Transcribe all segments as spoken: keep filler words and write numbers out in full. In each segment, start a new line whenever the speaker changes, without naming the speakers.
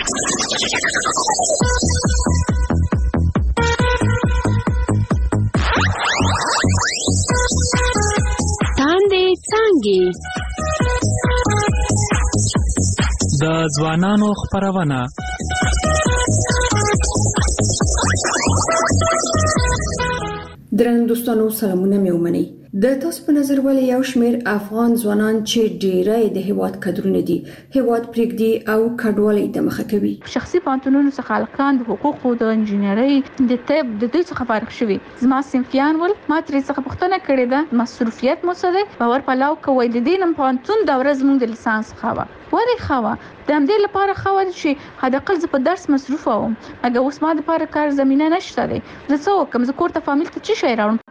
تاندې څانګې
د ځوانانو خپرونه.
درنو دوستانو سلامونه مې ومنئ. د تاسو په نظر ولې یو شمېر افغان ځوانان چې ډېری د هیواد قدرونه دي هیواد پرېږدي او کډوالۍ ته مخه کوي؟
شخصي پوهنتونونو څخه هلکان د حقوقو، د انجینرۍ، د طب د دوی څخه فارغ شوي. زما صنفیان ول ما ترې څخه پوښتنه کړې ده مصروفیت مو څه دی؟ باور پلاو کوئ د دې نن پوهنتون دوره زموږ د لیسانس ښه وه. ولې ښه وه؟ د همدې لپاره ښه وه چې حداقل زه په درس مصروفه وم، مګر اوس ما دپاره کار زمینه نشته دی. زه څه وکړم؟ زه کور ته فامیل ته څه شی راوړم؟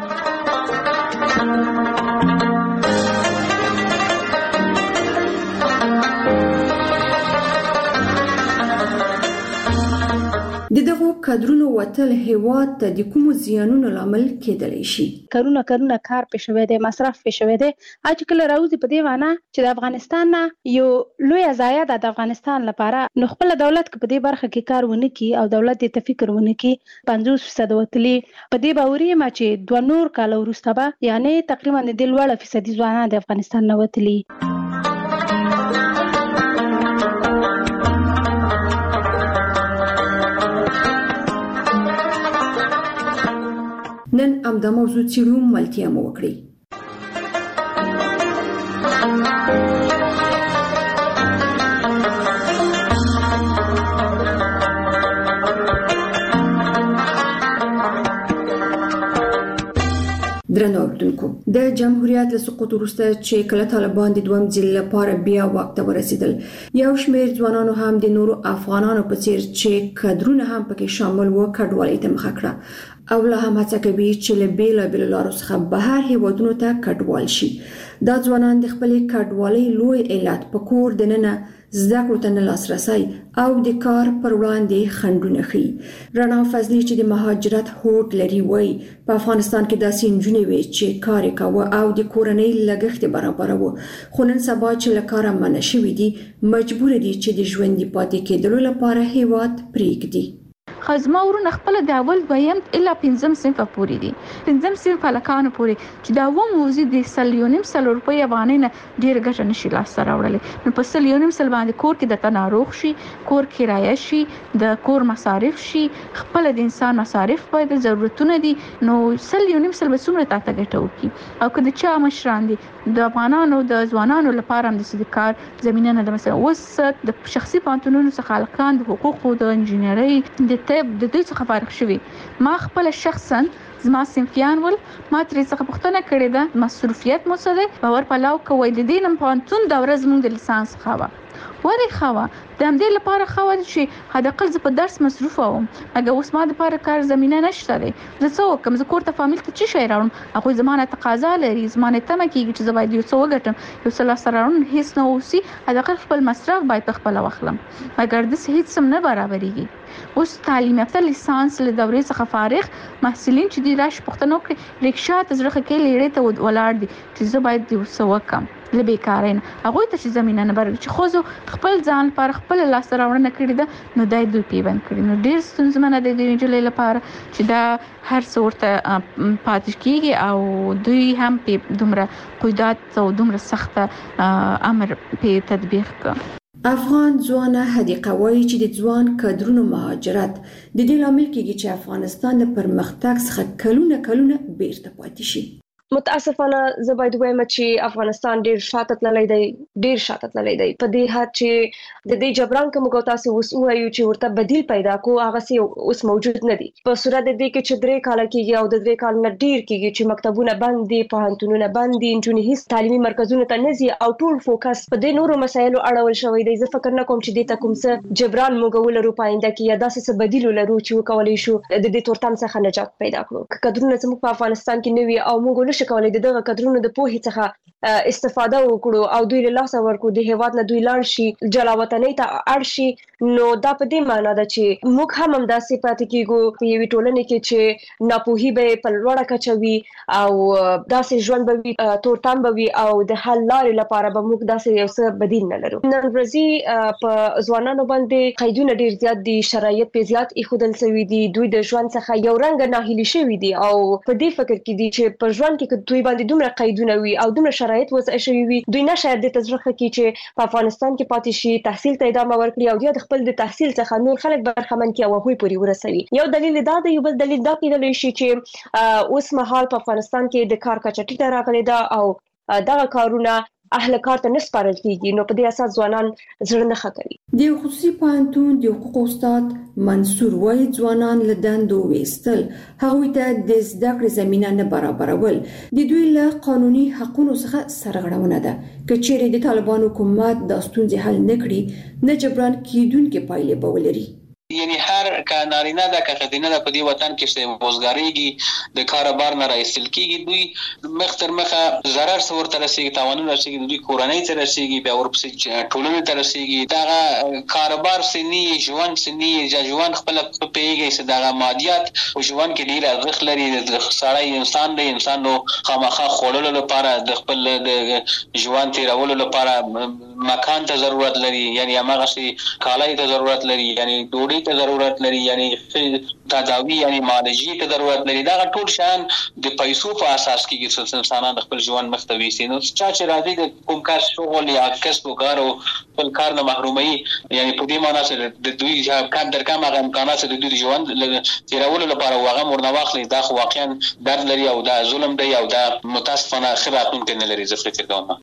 د دغو کادرونو وتل هیواد ته د کومو زیانونو لامل کېدلی شي؟
کارونه کارونه کار پې شوی دی، مصرف پې شوی دی. چې کله راوځي په دې معنی چې د افغانستان نه یو لویه ضایعه ده د افغانستان لپاره، نو خپله دولت که په دې برخه کې کار ونه کړي او دولت دې ته فکر ونه کړي، پنځوس فیصد وتلي په دې باوري یم چې دوه نور کاله وروسته به یعنې تقریبا د دې لوړه فیصدي ځوانان د افغانستان نه وتلي.
نن همدا موضوع څېړو، ملتیا مو وکړئ. درنو اوریدونکو، د جمهوریت له سقوط وروسته چې کله طالبان د دویم ځل لپاره بیا واک ته ورسېدل، یو شمېر ځوانانو هم د نورو افغانانو په څېر چې کادرونه هم پکې شامل وو کډوالۍ ته مخه کړه او لا هم هڅه کوي چې له بېلابېلو لارو څخه بهر هیوادونو ته کډوال شي. دا ځوانان د خپلې کډوالۍ لوی علت په کور دننه زده کړو ته نه لاسرسی او د کار پر وړاندې خنډونه ښیي. رڼا فضلي چې د مهاجرت هوډ لري وایي په افغانستان کې داسې نجونې وې چې کار یې کاوه او د کورنۍ لګښت یې برابروه، خو نن سبا چې له کاره منع شوي دي مجبور دي چې د ژوندي پاتې کېدلو لپاره هیواد پرېږدي.
خو زما ورونه خپله د اول دویم الا پنځم صنفه پورې دي، پنځم صنف هلکانو پورې چې دا اووه موضوع د سل یو نیم سل روپۍ افغانۍ نه ډېره ګټه نشي لاسته راوړلی. نو په سل یو نیم سل باندې کور کې درته ناروغ شي، کور کرایه شي، د کور مصارف شي، خپله د انسان مصارف باید ضرورتونه دي، نو سل یو نیم سل به څومره تا ته ګټه وکړي؟ او که د چا مشران دي د افغانانو د ځوانانو لپاره هم داسې د کار زمینه نه ده. مثلا اوس د شخصي پوهنتونونو څخه هلکان د حقوقو، د انجینرۍ، د طب د دوی څخه فارغ شوي. ما خپله شخصا زما صنفیان ول ما ترې څخه پوښتنه کړې ده مصروفیت مو څه دی؟ باور پلاو کوئ د دې نن پوهنتون دوره زموږ د لیسانس ښه وه. ولې ښه وه؟ د همدې لپاره ښه وه چې حداقل زه په درس مصروفه وم، مګر اوس ما دپاره کار زمینه نشته دی. زه څه وکړم؟ زه کور ته فامیل ته څه شی راوړم؟ هغوی زما نه تقاضا لري، زما نه تمه کېږي چې زه باید یو څه وګټم، یو څه لاسته راوړم هېڅ نه اوسي، حداقل خپل مصرف باید په خپله واخلم، مګر داسې هېڅ هم نه برابرېږي. اوس تعلیم یافته لیسانس له دورې څخه فارغ محصلین چې دي راشي پوښتنه وکړي، رکشا ته زړه ښه کوي، لیړې ته ولاړ دي چې زه باید یو څه وکړم له بېکارۍ نه. هغوی ته چې زمینه نه برابرېږي چې ښځو خپل ځان لپاره خپله لاسته راوړنه کړې ده، نو دا یې دوی پیبند کړي. نو ډېر ستونزمنه دی د نجلۍ لپاره چې دا هر څه ورته پاتې کېږي او دوی هم پې دومره قیودات او دومره سخته امر پې تطبیق کړه.
افغان ځوانه حدیقه وایي چې د ځوان کادرونو مهاجرت د دې لامل کېږي چې افغانستان د پرمختګ څخه کلونه کلونه بیرته پاتې شي.
متاسفانه زه باید ووایم چې افغانستان ډېر شاته تللی دی، ډېر شاته تللی دی په دې حد چې د دې جبران که موږ تاسو اوس ووایو چې ورته بدیل پیدا کړو، هغسې اوس موجود نه دي. په صورت د دې کې چې درې کاله کېږي او د درې کاله نه ډېر کېږي چې مکتبونه بند دي، پوهنتونونه بند دي، نجونې هېڅ تعلیمي مرکزونو ته نه ځي او ټول فوکس په دې نورو مسایلو اړول شوی دی. زه فکر نه کوم چې دې ته کوم څه جبران موږ ولرو په آینده کې یا داسې څه بدیل ولرو چې وکولی شو د دې تورتم څخه نجات پیدا کړو. که کدرونه زموږ په افغانستان کې نه وي او موږ ونه نشي کولای دغه کډرونو د پوهې څخه استفاده وکړو او دوی له لاسه ورکړو د هیواد نه دوی لاړ شي جلا وطنۍ ته اړ شي نو دا په دې معنی ده چې موږ هم همداسې پاتې کیږو په یوې ټولنې کې چې ناپوهي به په لوړه کچه وي او داسې ژوند به وي تورتم به وي او د حل لارې لپاره به موږ داسې یو څه بدیل نه لرو. نن ورځې په ځوانانو باندې قیدونه ډیر زیات دي، شرایط په زیات ایښودل شوي دي، دوی د ژوند څخه یو رنګ ناهیلي شوي دي او په دې فکر کې دي چې په ژوند کې دوی باندې دومره قیدونه وي او دومره شرایط وضع شوي وي دوی نه شاید د تجربه کوي چې په افغانستان کې پاتې شي، تحصیل ته ادامه ورکړي او د خپل د تحصیل څخه نور خلک برخمن کړي او هغوی پورې ورسوي. یو دلیل دا دی، یو بل دلیل دا کېدلی شي چې اوس مهال په افغانستان کې د کار کچه ټیټه راغلې ده او دغه کارونه اهل کار ته نه سپارل کیږي، نو په دې اساس ځوانان زړه نه ښه کوي.
د خصوصي پوهنتون د حقوقو استاد منصور وایي ځوانان له دندو ویستل هغوی ته د زده کړې زمینه نه برابرول د دوی له قانوني حقونو څخه سرغړونه ده. که چیرې د طالبان حکومت دا ستونزې حل نه کړي نه جبران کیدونکې پایلې به ولري.
یعنی هر که نارینه ده که ښځینه ده په دې وطن کې چې وزګارېږي د کاره بار نه راایستل کېږي دوی مخ تر مخه ضرر څه ورته رسېږي، تاوانونه رسېږي، دوی کورنۍ ته رسېږي، بیا ورپسې ټولنې ته رسېږي. دغه کاروبار چې نه ژوند چې نه ژوند خپله پوهېږي چې دغه مادیات په ژوند کې ډېر ارزښت لري. د سړی انسان دی، انسان نو خامخا خوړلو لپاره د خپل د ژوند تېرولو لپاره مکان ته ضرورت لري، یعنی هماغسې کالای ته ضرورت لري، یعنی ډوډۍ ته ضرورت لري، یعنی تداوی یعنی معالجې ته ضرورت لري. دغه ټول شیان د پیسو په اساس کېږي چې انسانان د خپل ژوند مخ ته ویسي. نو چا چې راځي د کوم کار شغل یا کسب و کار او خپل کار نه محروموي، یعنی په دې معنی چې د دوی کم در کم هغه امکانات چې د دوی د ژوند تېرولو لپاره هغه ورنه واخلي، دا خو واقعا درد لري او دا ظلم دی او دا متاسفانه ښه راتلونکی نه لري. زه فکر کوم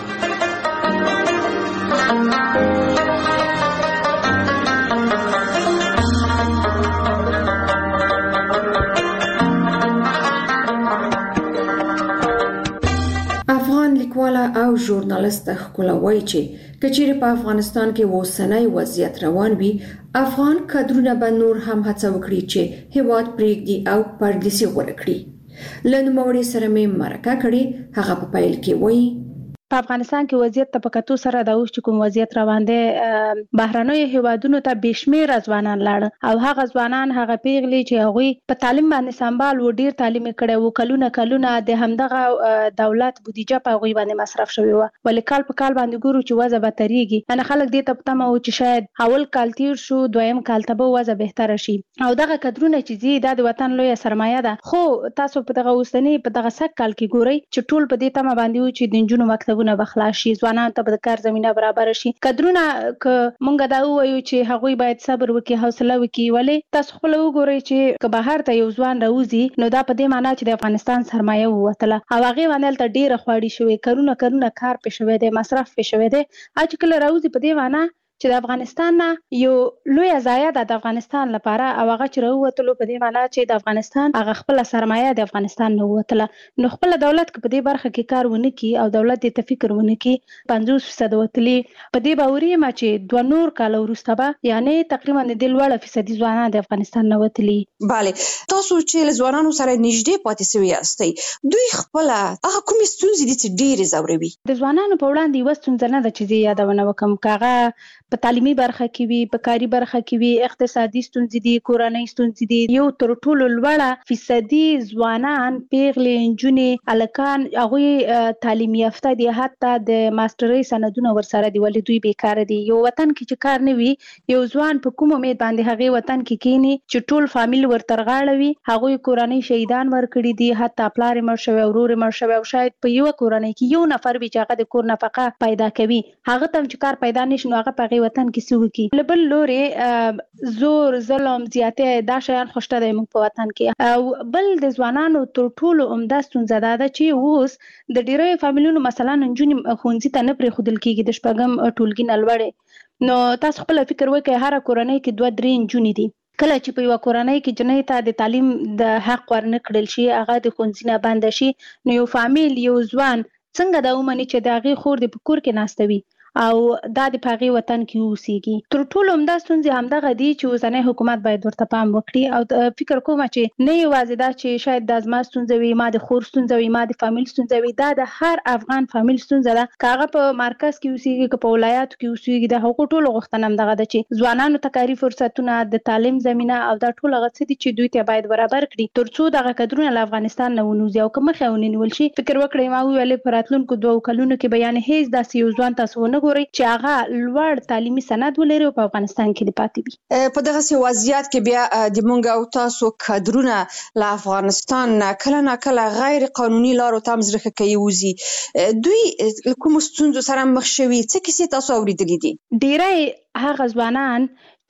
لیکواله او ژورنالیست ښکلا وایي چې کچېرې په افغانستان کې اوسنی وضعیت روان وي افغان کډرونه به نور هم هڅه وکړي چې هیواد پرېږدي او پردیسي غوره کړي. له نوموړي سره مې مرکه کړې، هغه په پیل کې وایي
په افغانستان کې وضعیت ته په کتو سره د اوس چې کوم وضعیت روان دی بهرنیو هیوادونو ته بشمیره ځوانان لاړ او هغه ځوانان هغه پیغلي چې هغوی په تعلیم باندې سمبال و ډیر تعلیم کړي وو، کلونه کلونه د همدغه دولت بودیجه په هغوی باندې مصرف شوی و، ولې کال په کال باندې ګورو چې وضع بدتریږي. انا خلک دې ته په تمه و چې شاید اول کال تیر شو دویم کال ته به وضع بهتره شي او دغه کډرونه چې زی د وطن لویه سرمایه ده. خو تاسو په دغه اوسنی په دغه سک کال کې ګورئ چې ټول په دې تمه باندې و چې د نجونو مکتب ونه بخلاص شي، ځوانان ته د کار زمينه برابر شي. کډرونه ک مونږ دا وایو چې هغوی باید صبر وکړي، حوصله وکړي، ولې تاسو خپل وګورئ چې که بهر ته یو ځوان راوځي نو دا په دې معنی چې د افغانستان سرمایه ووتله او هغه باندې ته ډیره خواړی شوی، کارونه کارونه کار پې شوی دی، مصرف پې شوی دی. اج کله راوځي په دې معنی چې د افغانستان نه یو لوی ضایع ده د افغانستان لپاره او هغه چې راووتلو په دې معنی چې د افغانستان هغه خپل سرمایه د افغانستان نه ووتله. نو خپل دولت په دې برخه کې کار ونه کړي او دولت دې ته فکر ونه کړي پنځوس فیصد وتلي په دې باوري ما چې دوه نور کال وروسته به یعنی تقریبا د لوړ فیصدي ځوانان د افغانستان نه وتلي.
bale تاسو چې له ځوانانو سره نږدې پاتې شوي یاستئ، دوی خپل هغه کومې ستونزې دي چې ډېرې ځوروي؟
د ځوانانو په وړاندې یوه ستونزه نه ده چې زه یادونه وکړم، که هغه په تعلیمي برخه کې وي، په کاري برخه کې وي، اقتصادي ستونزې دي، کورنۍ ستونزې دي. یو تر ټولو لوړه فیصدي ځوانان پیغلې نجونې هلکان هغوی تعلیم یافته دي، حتی د ماسټرۍ سندونه ورسره دي، ولې دوی بیکاره دي. یو وطن کې چې کار نه وي یو ځوان په کوم امید باندې هغې وطن کې کینی چې ټول فامیل ورته رغاړه وي؟ هغوی کورنۍ شهیدان ورکړي دي، حتی پلار یې مړ شوی، ورور یې مړ شوی او شاید په یوه کورنۍ کې یو نفر وي چې هغه د کور نفقه پیدا کوي، هغه ته هم چې کار پیدا نشي نو هغه په هغې وطن کې څه وکړي؟ له بل لورې زور ظلم زیاتې دا شیان خو شته دی موږ په وطن کې. او بل د ځوانانو تر ټولو عمده ستونزه دا ده چې اوس د ډېریو فامیلونو مثلا نجونې ښوونځي ته نه پرېښودل کېږي د شپږم ټولګي نه لوړې. نو تاسو خپله فکر وکړئ هره کورنۍ کې دوه درې نجونې دي، کله چې په یوه کورنۍ کې جنۍ ته د تعلیم د حق ورنه کړل شي، هغه د ښوونځي نه بنده شي، نو یو فامیل یو ځوان څنګه دا ومني چې د هغې خور دې په کور کې ناسته وي او دا د پاغي وطن کې اوسېږي. تر ټولو همدا ستونزې همدغه دي چې اوسنی حکومت باید ورته پام وکړي او فکر کوم چې نه یوازې دا چې شاید د ازما ستونزه وي، ما د خور ستونزه وي، ما د فامیل ستونزه وي، دا د هر افغان فامیل ستونزه ده. که هغه په مرکز کې اوسېږي که په ولایاتو کې اوسېږي، د هغو ټولو غوښتنه همدغه ده چې ځوانانو ته کاري فرصتونه، د تعلیم زمینه او دا ټول هغه څه دي چې دوی ته باید برابر کړي تر څو دغه کډرونه له افغانستان نه ونوځي او که مخې ونیول شي. فکر وکړئ ما وویلې په راتلونکو دوو کلونو کې به یعنې هیڅ داسې یو ځوان تاسو ونه ګورئ چې هغه لوړ تعلیمي سند ولري او په افغانستان کې دې پاتې وي.
په دغسې وضعیت کې بیا د مونږ او تاسو کډرونه له افغانستان نه کله نه کله غیر قانوني لارو ته هم زړه کوي وځي. دوی کوم ستونزو سره مخ شوي؟ څه کیسې تاسو اورېدلې دي؟
ډېری هغه ځوانان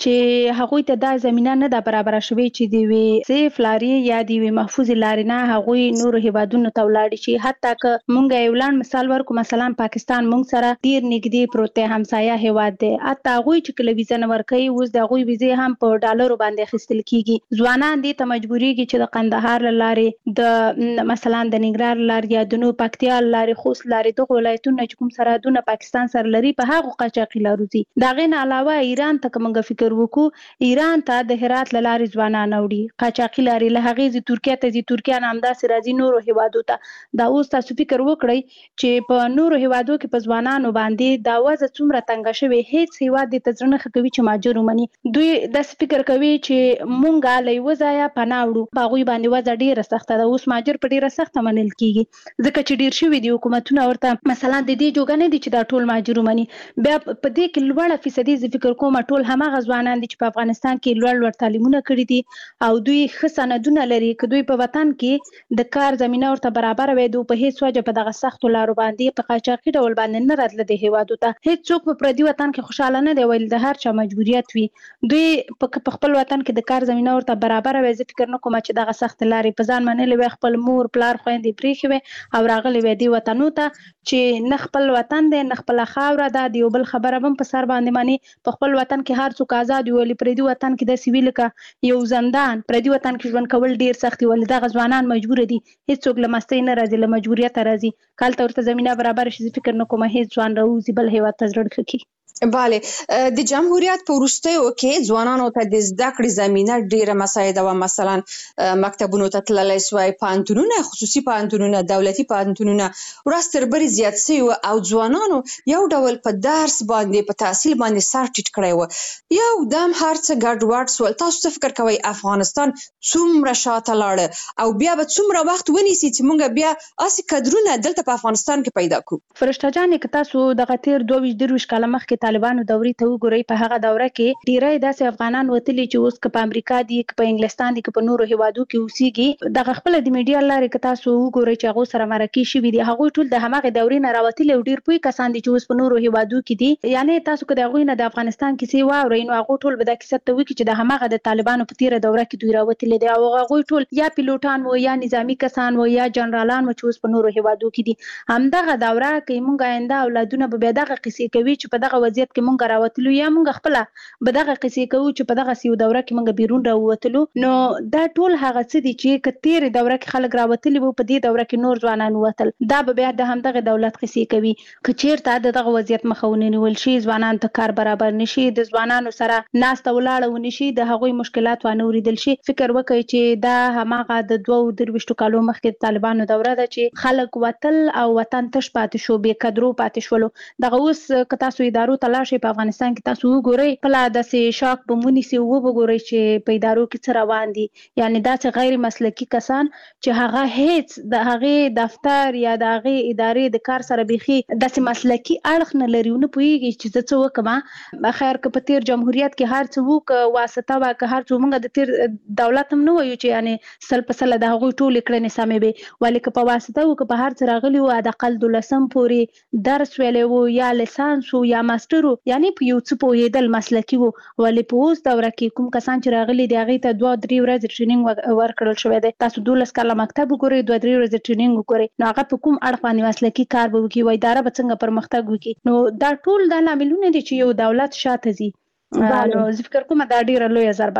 چې هغوی ته دا زمینه نه ده برابره شوې چې د یوې سیف لارې یا د یوې محفوظې لارې نه هغوی نورو هیوادونو ته ولاړ شي. حتی که مونږ یو لنډ مثال ورکړو، مثلا پاکستان مونږ سره ډېر نږدې پروت دی، همسایه هیواد دی. حتی هغوی چې کله ویزه نه ورکوي اوس د هغوی ویزې هم په ډالرو باندې اخیستل کېږي. ځوانان دې ته مجبورېږي چې د قندهار له لارې، د مثلا د ننګرهار له لارې یا د نو پکتیا له لارې، خوست لارې، دغو ولایتونو چې کوم سرحدونه پاکستان سره لري په هغو قاچاقي لارو ځي. د هغې نه علاوه ایران ته که مونږ فکر وکړو، ایران ته د هرات له لارې ځوانان وړي، قاچاقي لارې، له هغې ځي ترکیه ته ځي، ترکیه نه همداسې راځي نورو هیوادو ته. دا اوس تاسو فکر وکړئ چې په نورو هیوادو کې په ځوانانو باندې دا وضع څومره تنګه شوې. هیڅ هیواد دې ته زړه نه ښه کوي چې مهاجر ومني. دوی داسې فکر کوي چې مونږ له یوه ځایه پناه وړو، په هغوی باندې وضع ډېره سخته ده. اوس مهاجر په ډېره سخته منل کېږي ځکه چې ډېر شوي دي حکومتونه ورته مثلا د دې جوګه نه دي چې دا ټول مهاجر ومني. بیا په دې کې لوړه فیصدي زه فکر کوم ټول هماغه ځوانان دي چې په افغانستان کې لوړ لوړ تعلیمونه کړي دي او دوی ښه سندونه لري. که دوی په وطن کې د کار زمینه ورته برابر وي، دوی په هیڅ وجه په دغه سختو لارو باندې په قاچاقي ډول باندې نه راتله د هیوادو ته. هیڅوک په پردي وطن کې خوشحاله نه دی، ویل د هر چا مجبوریت وي. دوی په خپل وطن کې د کار زمینه ورته برابر وي. زه فکر نه کوم چې دغه سخت لارې په ځان منلې وي، خپل مور پلار خویندې پرېښې وي او راغلې وي دې وطنو ته چې نه خپل وطن دی نه خپله خاوره ده. د یو بل خبره هم په سر باندې مني. په خپل وطن کې هر څوک آزاد وي، ولې پردي وطن کې داسې وي لکه یو زندان. پردي وطن کې ژوند کول ډېر سخت دي، ولې دغه ځوانان مجبور دي. هیڅوک له مستۍ نه راځي، له مجبوریته راځي. که هلته ورته زمینه برابر شي زه فکر نه کوم هیڅ ځوان راوځي بل هیواد ته زړه ښه کړي.
بله، د جمهوریت په وروستیو کې ځوانانو ته د زده کړې زمینه ډېره مساعده وه. مثلا مکتبونو ته تللی سوای، پوهنتونونه، خصوصي پوهنتونونه، دولتي پوهنتونونه ورځ تر بلې زیات سوي وو او ځوانانو یو ډول په درس باندې په تحصیل باندې سر ټیټ کړی و. یو دم هر څه ګډوډ سول. تاسو څه فکر کوئ افغانستان څومره شاته لاړه او بیا به څومره وخت ونیسي چې موږ بیا هسې کډرونه دلته په افغانستان کې پیدا کړو؟
فرشته جانې که تاسو دغه تېر دوه ویشت درویشت کاله مخکې طالبانو دورې ته وګورئ، په هغه دوره کې ډیری داسې افغانان وتلي چې اوس که په امریکا دي، که په انګلستان دي، که په نورو هیوادو کې اوسېږي. دغه خپله د میډیا لارې که تاسو وګورئ چې هغو سره مرکې شوي دي، هغوی ټول د هماغې دورې نه راوتلي او ډېر پوه کسان دي چې اوس په نورو هیوادو کې دي. یعنې تاسو که د هغوی نه د افغانستان کیسې واورئ نو هغوی ټول به دا کیسه ته وکړي چې د هماغه د طالبانو په تېره دوره کې دوی راوتلي دي او هغوی ټول یا پیلوټان وو یا نظامي کسان وو یا جنرالان وو چې اوس په نورو هیوادو کې دي. همدغه دوره کې موږ آینده اولادونه به بیا دغه کیسې کوي چې په دغه وضعیت کې موږ راوتلو یا موږ خپله به دغه قصې کوو چې په دغسې یو دوره کې موږ بیرون راووتلو. نو دا ټول هغه څه دي چې که تېرې دوره کې خلک راوتلي وو، په دې دوره کې نور ځوانان ووتل، دا به بیا د همدغه دولت قصې کوي. که چېرته د دغه وضعیت مخه ونیول شي، ځوانانو ته کار برابر نه شي، د ځوانانو سره ناسته ولاړه ونه شي، د هغوی مشکلات وانه اورېدل شي، فکر وکړئ چې دا هماغه د دوو درویشتو کالو مخکې د طالبانو دوره ده چې خلک وتل او وطن تش پاتې شو، بې قدرو پاتې شولو. دغه اوس که تاسو ادارو ته لاړ شئ په افغانستان کې تاسو وګورئ، کله داسې شاک به ونیسي او وګورئ چې په ادارو کې څه روان دي. یعنې داسې غیر مسلکي کسان چې هغه هیڅ د هغې دفتر یا د هغې ادارې د کار سره بیخي داسې مسلکي اړخ نه لري، ونه پوهېږي چې زه څه وکړم. خیر که په تېر جمهوریت کې هر څه وو، که واسطه وه، که هر څه موږ د تېر دولت هم نه وایو چې یعنې سل په سله د هغوی ټولې کړنې سمې وې، ولې که په واسطه وو، که په هر څه راغلي وو، حداقل دولسم پورې درس ویلی وو یا لیسانس وو یا ماسټر وو، یعنې په یو څه پوهېدل مسلکي وو. ولې په اوس دوره کې کوم کسان چې راغلي دي هغې ته دوه درې ورځې ټریننګ ورکړل شوی دی. تاسو دولس کاله مکتب وګورئ، دوه درې ورځې ټریننګ وګورئ، نو هغه په کوم اړخ باندې مسلکي کار به وکړي، و اداره به څنګه پرمختګ وکړي. نو دا ټول دا لاملونه دي چې یو دولت شاته ځي. نو زه فکر کوم دا ډېره لویه ضربه ده.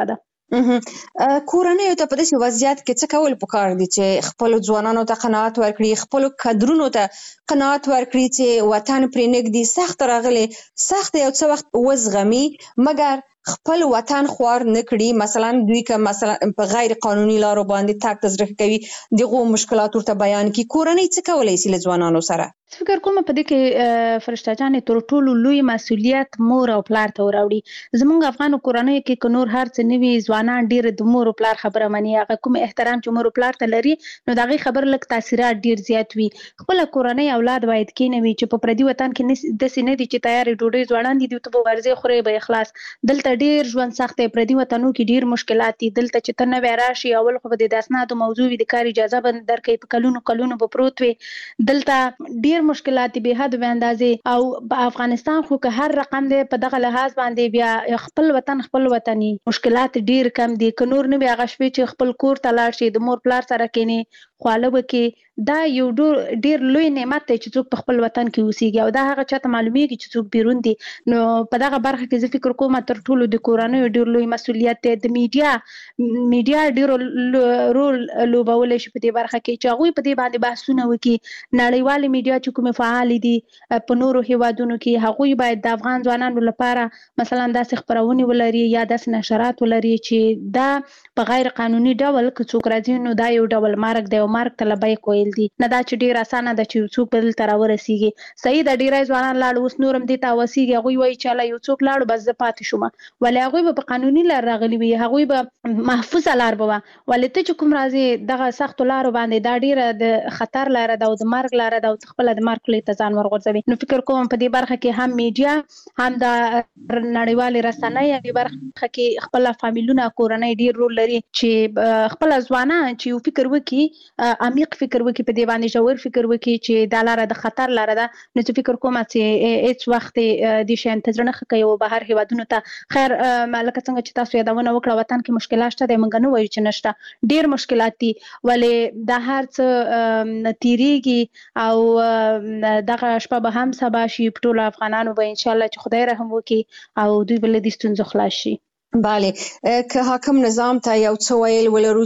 کورنۍ ته په داسې وضعیت کې څه کول پکار دي چې خپل ځوانانو ته قناعت ورکړي، خپل کادرونو ته قناعت ورکړي چې وطن پرې نږدې سخت راغلي، سخت یو څه وخت وزغمي مګر خپل وطن خوار نه کړي. مثلا دوی که مثلا په غیر قانوني لارو باندې تګ تزریق کوي دغه مشکلات ورته بیان کړي. کورنۍ څه کولی شي له ځوانانو سره؟
فکر کوم په دې کې فرشته جانې تر ټولو لوی مسؤلیت مور او پلار ته وراوړي. زمونږ افغان کورنۍ کې که نور هر څه نوي ځوانان ډیر د مور او پلار خبره مني، هغه کوم احترام چې مور او پلار ته لري نو دغه خبر لک تاثیرات ډیر زیات وي. خپل کورنۍ اولاد باید کینوي چې په پردي وطن کې د سینې دي چې تیار ډوډۍ ځوانان دي ته په ورزي خوري به اخلاص. دلته ډیر ژوند سخت دی، پردي وطنو کې ډیر مشکلات دي. دلته چې ته نه راشي اول خو د اسنادو موضوع د کار اجازه بند درکې په کلونو کلونو به پروت وي. دلته ډیر مشکلات به حد به اندازې او په افغانستان خو که هر رقم دی په دغه لحاظ باندې بیا خپل وطن خپل وطني مشکلات ډیر کم دي. که نور نه بیا غشوي چې خپل کور ته لاړ شي د مور پلار سره کینی خواله وکي، دا یو ډیر لوی نعمت دی چې څوک په خپل وطن کې اوسېږي او دا هغه چاته معلومیږي چې څوک بیرون دي. نو په دغه برخه کې زه فکر کوم تر ټولو د کورنۍ ډیر لوی مسؤلیت دی. د میډیا میډیا ډیر رول لوبولی شي په دې برخه کې چې هغوی په دې باندې بحثونه وکړي. نړیوالې میډیا چې کومې فعال دي په نورو هیوادونو کې هغوی باید د افغان ځوانانو لپاره مثلا داسې خپرونې ولري یا داسې نشرات ولري چې دا په غیر قانوني ډول که څوک راځي نو دا یو ډول مرګ دی او مرګ ته لبیک ویل دي. نه دا چې ډیر اسانه ده چې څوک بدل ته راورسیږي. صحیح ده ډیری ځوانان لاړ اوس نورم دې ته وسیږي، هغوی وایي چې الله یو څوک لاړو بس زه پاتې شوم، ولې هغوی به په قانوني لار راغلي وي، هغوی به محفوظه لار به وه. ولې ته چې کوم راځي دغه سختو لارو باندې دا ډیره د خطر لاره ده او د مرګ لاره ده او خپله د مرګ خولې ته ځان ورغورځوي. نو فکر کوم په دې برخه کې هم میډیا هم د نړیوالې رسنۍ په برخه کې خپل فامیلونه کورنۍ ډیر رول لري چې خپل ځوانان چې یو فکر وکړي، عمیق فکر وکړي، په دې باندې ژور فکر وکړي چې دا لاره د خطر لاره ده. نو چې فکر کوم چې هیڅ وخت دې شیان ته زړه نه ښه کوي او بهر هیوادونو ته خیر لکه څنګه چې تاسو یادونه وکړه وطن کې مشکلات شته دی، موږ نه وایو چې نشته، ډیر مشکلات دي، ولې دا هر څه تیریږي او دغه شپه به هم سبا شي په ټولو افغانانو به انشاءالله چې خدای رحم وکړي او دوی به له دې ستونزو خلاص شي.
بله، که حاکم نظام ته یو څه ویل ولرو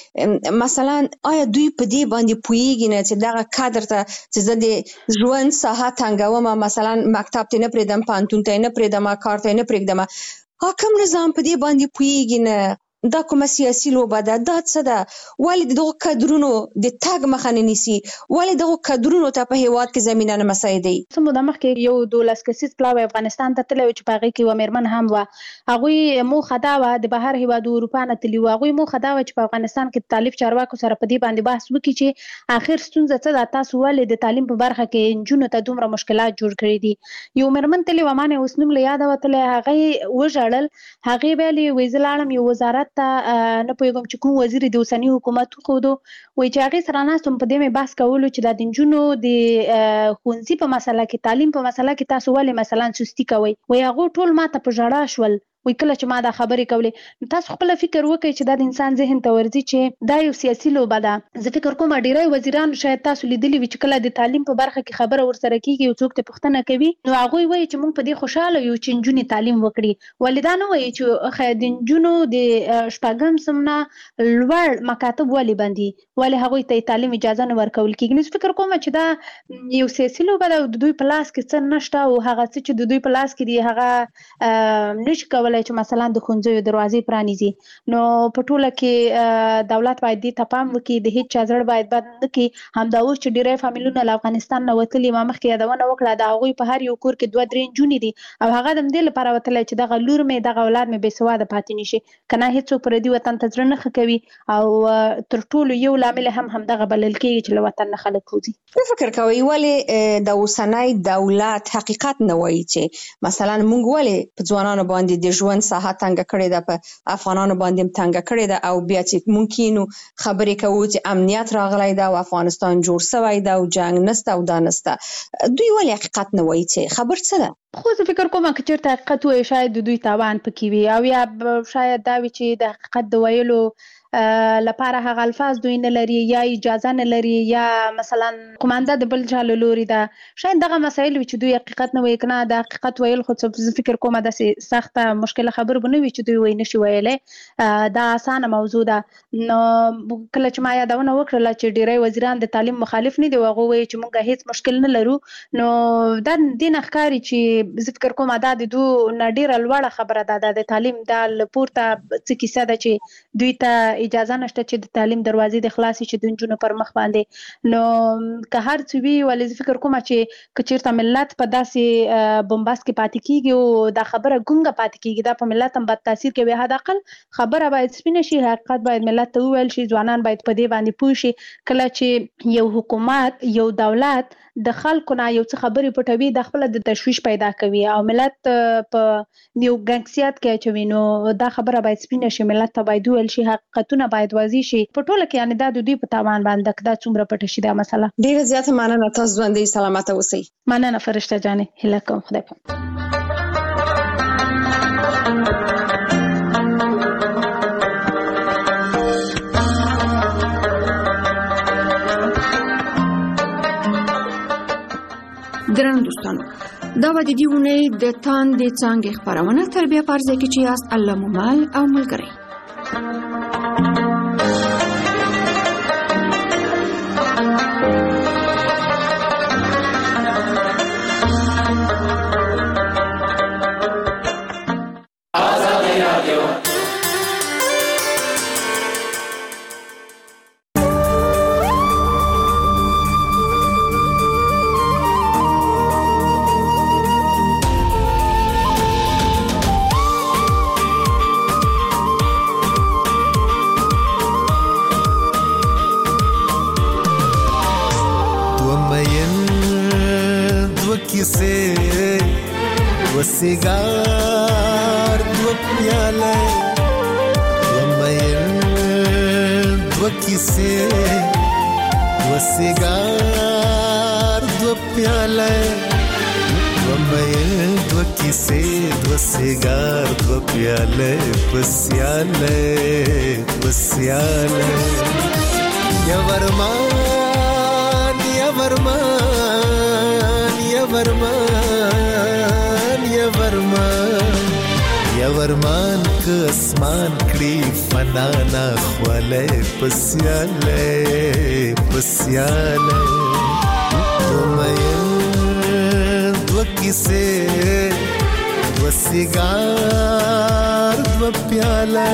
چې مثلا آیا دوی په دې باندې پوهیږي نه چې دغه کادر ته چې زه د ژوند ساحه تنګوم، مثلا مکتب ته نه پرېږدم، پوهنتون ته نه پرېږدم، کار ته نه پرېږدم، حاکم نظام په دې باندې پوهیږي نه دا کومه سیاسي لوبه ده، دا څه ده، ولې دغه کادرونو د تګ مخه نه نیسي، ولې دغه کادرونو ته په هیواد کې زمینه نه مساعدوي؟
څه موده مخکې یو دولس کسیز پلاوی افغانستان ته تللی و چې په هغې کې یوه مېرمن هم وه، هغوی موخه دا وه د بهر هیوادو اروپا نه تللي وو، هغوی موخه دا وه چې په افغانستان کې د طالب چارواکو سره په دې باندې بحث وکړي چې آخر ستونزه څه ده، تاسو ولې د تعلیم په برخه کې نجونو ته دومره مشکلات جوړ کړي دي. یو مېرمن تللې وه، ما نه اوس نوم له یاده وتلی، هغې وژړل، هغې ویلې وایي زه لاړم یو وزارت ته نه پوهېږم چې کوم وزیر د اوسني حکومت وښودو، وایي چې هغې سره ناست وم په دې مې بحث کولو چې دا د نجونو د ښوونځي په مسله کې تعلیم په مسله کې تاسو ولې مثلا سستي کوئ، وایي هغوی ټول ما ته په ژړا شول، وایي کله چې ما دا خبرې کولې. نو تاسو خپله فکر وکړئ چې دا د انسان ذهن ته ورځي چې دا یو سیاسي لوبه ده. زه فکر کوم ډیری وزیرانو شاید تاسو لیدلي وي چې کله د تعلیم په برخه کې خبره ورسره کېږي یو څوک ته پوښتنه کوي نو هغوی وایي چې موږ په دې خوشحاله یو چې نجونې تعلیم وکړي، ولې دا نه وایي چې د نجونو د شپږم صنف نه لوړ مکاتب ولې بندي، ولې هغوی ته تعلیم اجازه نه ورکول کېږي. نو فکر کوم چې دا یو سیاسي لوبه ده او د دوی په لاس کې څه نشته او هغه څه چې د دوی په لاس کې دي هغه نشي کولی چې مثلا د ښوونځیو دروازې پرانیزي. نو په ټوله کې دولت باید دې ته پام وکړي، د هېڅ چا زړه باید بد نه کړي. همدا اوس چې ډېری فامیلونه له افغانستان نه وتلي، ما مخکې یادونه وکړه د هغوی په هر یو کور کې دوه درې نجونې دي او هغه د همدې لپاره وتلی چې دغه لور مې دغه اولاد مې بې سواده پاتې نه شي، که نه هېڅوک پردي وطن ته زړه نه ښه کوي او تر ټولو یو لامل هم همدغه بلل کېږي چې له وطن نه خلک وځي.
څه فکر کوئ ولې د اوسنی دولت حقیقت نه وایي چې مثلا موږ ولې په ځوانانو باندې د ژوند ساحه تنګه کړې ده، په افغانانو باندې هم تنګه کړې ده او بیا چې ممکن خبرې کوو چې امنیت راغلی ده او افغانستان جوړ شوی ده او جنګ نسته او دا نسته، دوی ولې حقیقت نه وایي چې خبر څه ده؟
خو زه فکر کوم که چېرته حقیقت وایي شاید د دوی تاوان پکې وي او یا شاید دا وي چې د حقیقت د ویلو لپاره هغه الفاظ دوی نه لري یا اجازه نه لري یا مثلا کومانده د بل چا له لوري ده. شاید دغه مسایل وي چې دوی حقیقت نه وایي، کنه د حقیقت ویل خو څه فکر کومه داسې سخته مشکله خبر به نه وي چې دوی وایي نشي ویلی. دا اسانه موضوع ده. نو کله چې ما یادونه وکړله چې ډیری وزیران د تعلیم مخالف نه دي، هغوی وایي چې موږ هیڅ مشکل نه لرو، نو دا دې نه ښکاري چې زه فکر کوم دا د دوی نه ډیره لوړه خبره ده. د تعلیم دا له پورته څه کیسه ده چې دوی ته اجازه نشته چې د تعلیم دروازې د خلاصې چې د نجونو پر مخ باندې. نو که هر څه وي، ولې زه فکر کوم چې که چېرته ملت په داسې بمباست کې پاتې کېږي او دا خبره ګونګه پاتې کېږي، دا په ملت هم بد تاثیر کوي. حداقل خبره باید سپینه شي، حقیقت باید ملت ته وویل شي، ځوانان باید په دې باندې پوه شي. کله چې یو حکومت یو دولت د خلکو نه یو څه خبرې پټوي، د خپل د تشویش پیدا کوي او ملت په یو ګنګسیات کې اچوي، نو دا خبره باید سپینه شي، ملت ته باید وویل شي، حقیقتونه باید واضح شي په ټوله کې. یعنې دا د دوی په تاوان باندې دا څومره پټه شي دا مسله.
ډیره زیاته مننه، تاسو ژوندۍ سلامته اوسئ.
مننه فرشته جانې، هیله کوم خدای پاک.
درنو دوستانو، دا و د دې اونۍ د تاندې څانګې خپرونه. تر بیا په هر ځای کې چې یاست، الله مو مل او ملګری.
سیگار دو پیاله دو مین دو کیسه دو سیگار دو پیاله دو مین دو کیسه دو سیگار دو پیاله پسیاله پسیاله یا ورمان یا ورمان یا ورمان یا ورمان یا ورمان که اسمان کړي فنا نه خواله پسیاله پسیاله دو مین دو کیسه دو سیگار دو پیاله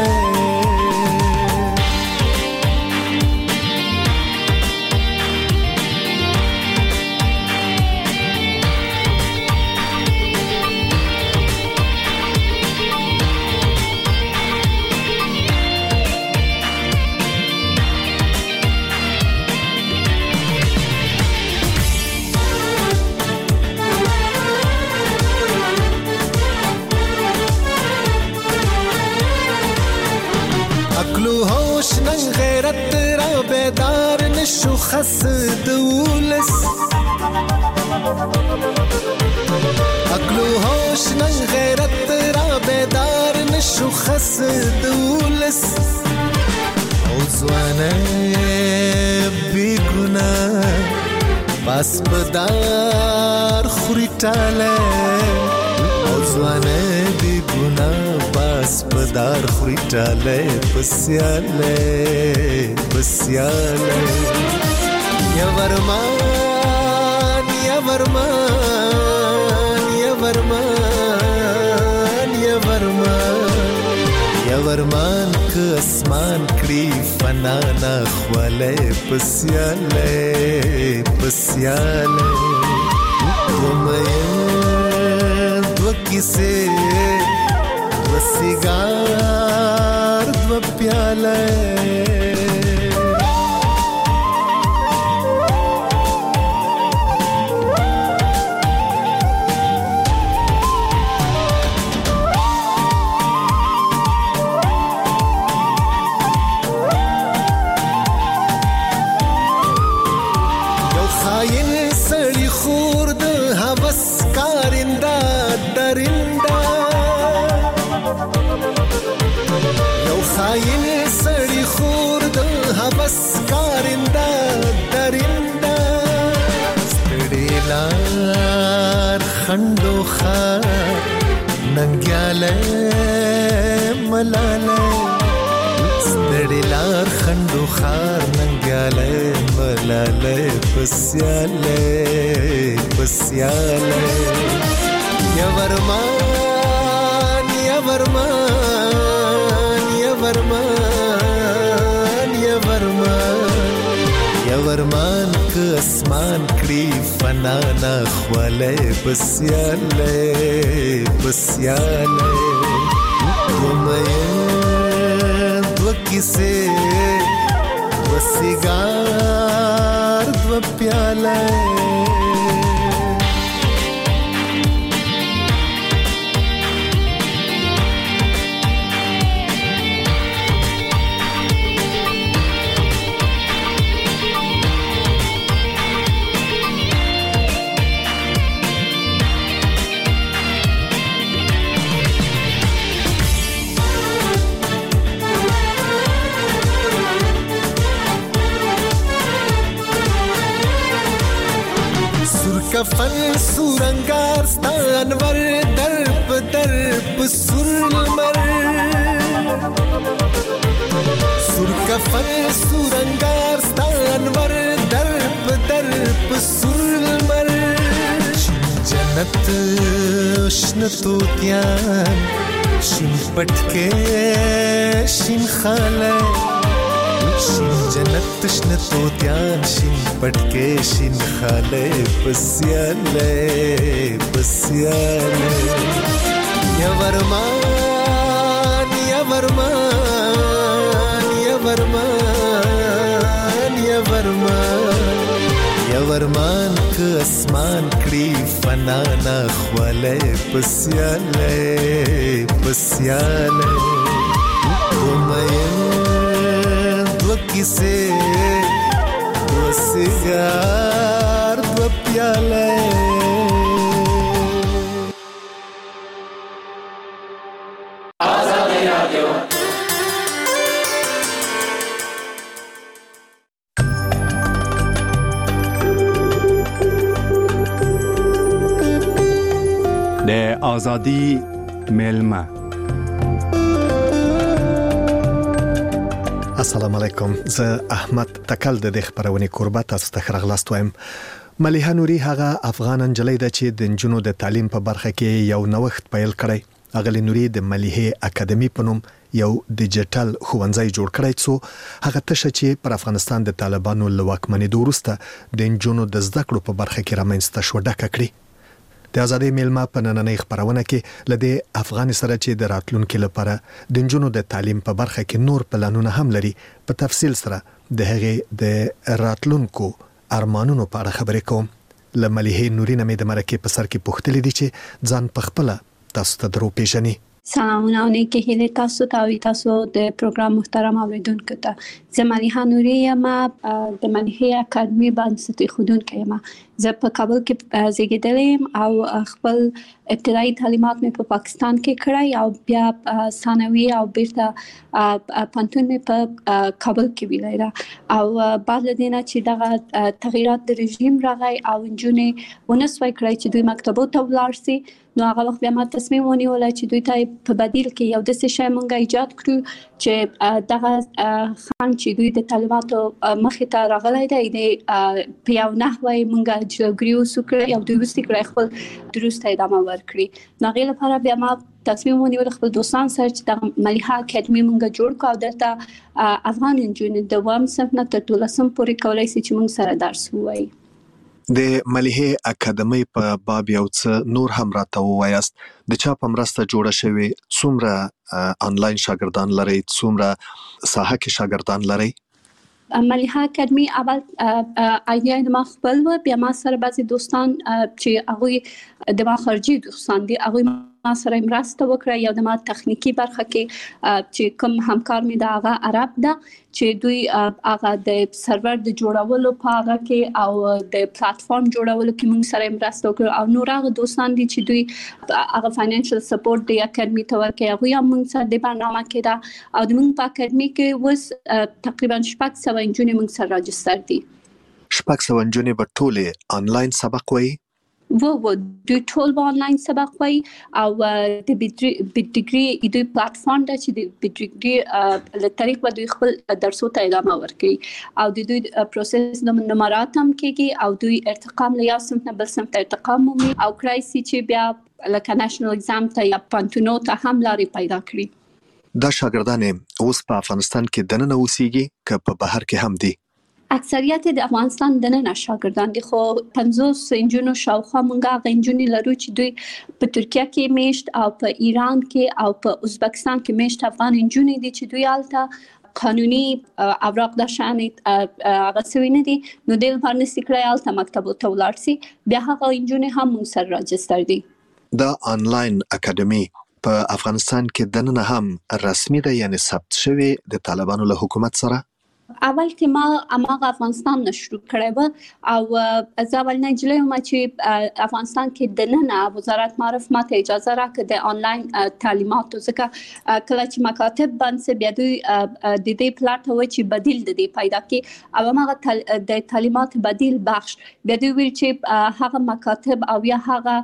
بیدار نشو خس دولس عقل و هوش نن غیرت را بیدار نشو خس دولس او زوانه بی گناه پاس بدار خوری تاله او زوانه بی گناه پاس بدار خوری تاله پسیاله پسیاله یا ورمان یا ورمان یا ورمان یا ورمان یا ورمان که اسمان کړي فنا نه خواله پسیاله پسیاله دو مین دو کیسه دو سیگار دو پیاله خاين سړی خو خندو خار ننګیاله ملاله ستړي لار خندو خار ننګیاله ملاله پسیاله پسیاله یا ورمان یا ورمان یا ورمان یا ورمان یا ورمان که اسمان کړي فنا نه خواله پسیاله پسیاله ومه دو کیسه دو سیگار دو پیاله کفن سورنگار ستانور درب درب سرمر سور کفن سورنگار ستانور درب درب سرمر جنت شنتوتیان شین پټکه شین خاله شین جنت شنتوتیان شین پټکه شین خاله پسیاله پسیاله یا ورمان یا ورمان یا ورمان یا ورمان یا ورمان که اسمان کړي فنا نه خواله پسیاله پسیاله ومه دو کیسه دو سیگار دو پیاله آزادی رادیو
د آزادی میلمه.
السلام علیکم، زه احمد تکل د خبرونې کوربه تاسو ته خرغلاست وایم. ملیحه نوري هغه افغان نجلۍ ده چې د نجونو د تعلیم په برخه کې یو نوښت پیل کړی. اغلی نوري د ملیحه اکیډمي په نوم یو ډیجیټل ښوونځی جوړ کړی څو هغه تشه چې پر افغانستان د طالبانو له واکمنېدو وروسته د نجونو د زده کړو په برخه کې رامنځته شو ډکه کړي. د آزادۍ میلمه په نننۍ خبرونه کې لدې افغان سره چې د راتلونکو لپاره د نجونو د تعلیم په برخه کې نور پلانونه هم لري په تفصیل سره د هغه د راتلونکو ارمانونو په اړه خبرې کوم. له ملیحه نوري نه مې د مرکه په سر کې پوښتلې دي چې ځان په خپل تاسو ته درو پیژني.
سلامونه او نیکی هیله تاسو ته او تاسو د پروګرام محترم اوریدونکو ته. زه ملیحه نوري یم، د ملیحه اکیډمي باندې خودونکې یم. زه په کابل کې زیږیدلې یم او خپل ابتدایي تعلیمات مې په پاکستان کې کړی او بیا ثانوي او بیرته پانتون مې په کابل کې ویلای او بعد لدینه چې دغه تغیرات د رژیم راغی او نجونې ونسوي کړی چې دوی مکتبو ته ولاړ شي، نو هغه وخت بیا ما تصمیم ونیول چې دوی ته په بدیل کې یو داسې شی مونږ ایجاد کړو چې دغه خان چې دوی د طالباتو مخې ته راغلی دی په یو نحوه مونږ جوړګری وسکړو او دوی وستې کړی خپل دروس ته ادامه ورکړي. نو هغې لپاره بیا ما تصمیم ونیول خپل دوستان سره چې د ملیحه اکیډمي مونږ جوړ کړو او دلته افغان نجونې د اووم صنف نه تر دولسم پورې کولی شي چې مونږ سره درس ووایي.
د ملیحه اکیډمي په باب یو څه نور هم راته ووایاست. د چا په مرسته جوړه شوې؟ څومره آنلاین شاګردان لري؟ څومره ساحه کې شاګردان لري؟
ملیحه اکیډمي اول ایډیا د ما خپل و، بیا ما سره بعضي دوستان چې هغوی د ما خارجي دوستان دي هغوی ما سره مرسته وکړه. یو د ما تخنیکی برخه کې چې کوم همکار مې د هغه عرب ده چې دوی هغه د سرور د جوړولو په هغه کې او د پلیټفارم جوړولو کې موږ سره مرسته وکړه او نور هغه دوستان دي چې دوی هغه فاینانشل سپورټ د اکیډمي ته ورکوي هغوی هم موږ سره د برنامه کې ده او د موږ په اکیډمي کې اوس تقریبا شپږ سوه نجونې موږ سره راجستر دي.
شپږ سوه نجونې به ټولې آنلاین سبق وایي؟
و و دوی ټول به آنلاین سبق وایي او د بیډ ډیګري دوی پلیټفارم ده چې د بیډ ډیګري له طریق به دوی خپل درسو ته ادامه ورکوي او د دوی پروسس د نمرات هم کېږي او دوی ارتقام له یو صنف نه بل صنف ته ارتقام مومي او کړای شي چې بیا لکه نېشنل اگزام ته یا پانتونو ته هم لارې پیدا کړي.
دا شاګردان اوس په افغانستان کې دننه اوسېږي که په بهر کې هم دي؟
اکثریت د افغانستان دننه شاګردان دي خو پنځوس انجونو شاوخوا مونږه غ انجونې لرو چې دوی په ترکیه کې میشت او په ایران کې او په ازبکستان کې میشت افغان انجونې دي چې دوی الته قانوني اوراق د شان هغه سوي نه دي نو د لپاره نسکړای الته مکتب ته ولاړ سي بیا هغه انجونې هم مونږ سره راجستر دي.
دا آنلاین اکیډمي په افغانستان کې دننه هم رسمي ده یعنی ثبت شوی د طالبانو له حکومت سره؟
اول کې ما اماغه افغانستان نشروع کړی و او زه اول نه جلې ما چې افغانستان کې دننه وزارت معرف ماته اجازه راکړه د آنلاین تعلیماتو ځکه کله چې مکاتب باندې بیا دوی د دې پلاټ و چې بدیل د دې پیدا کې او هغه د تعلیمات بدیل بخش بیا دوی ویل چې هغه مکاتب او یا هغه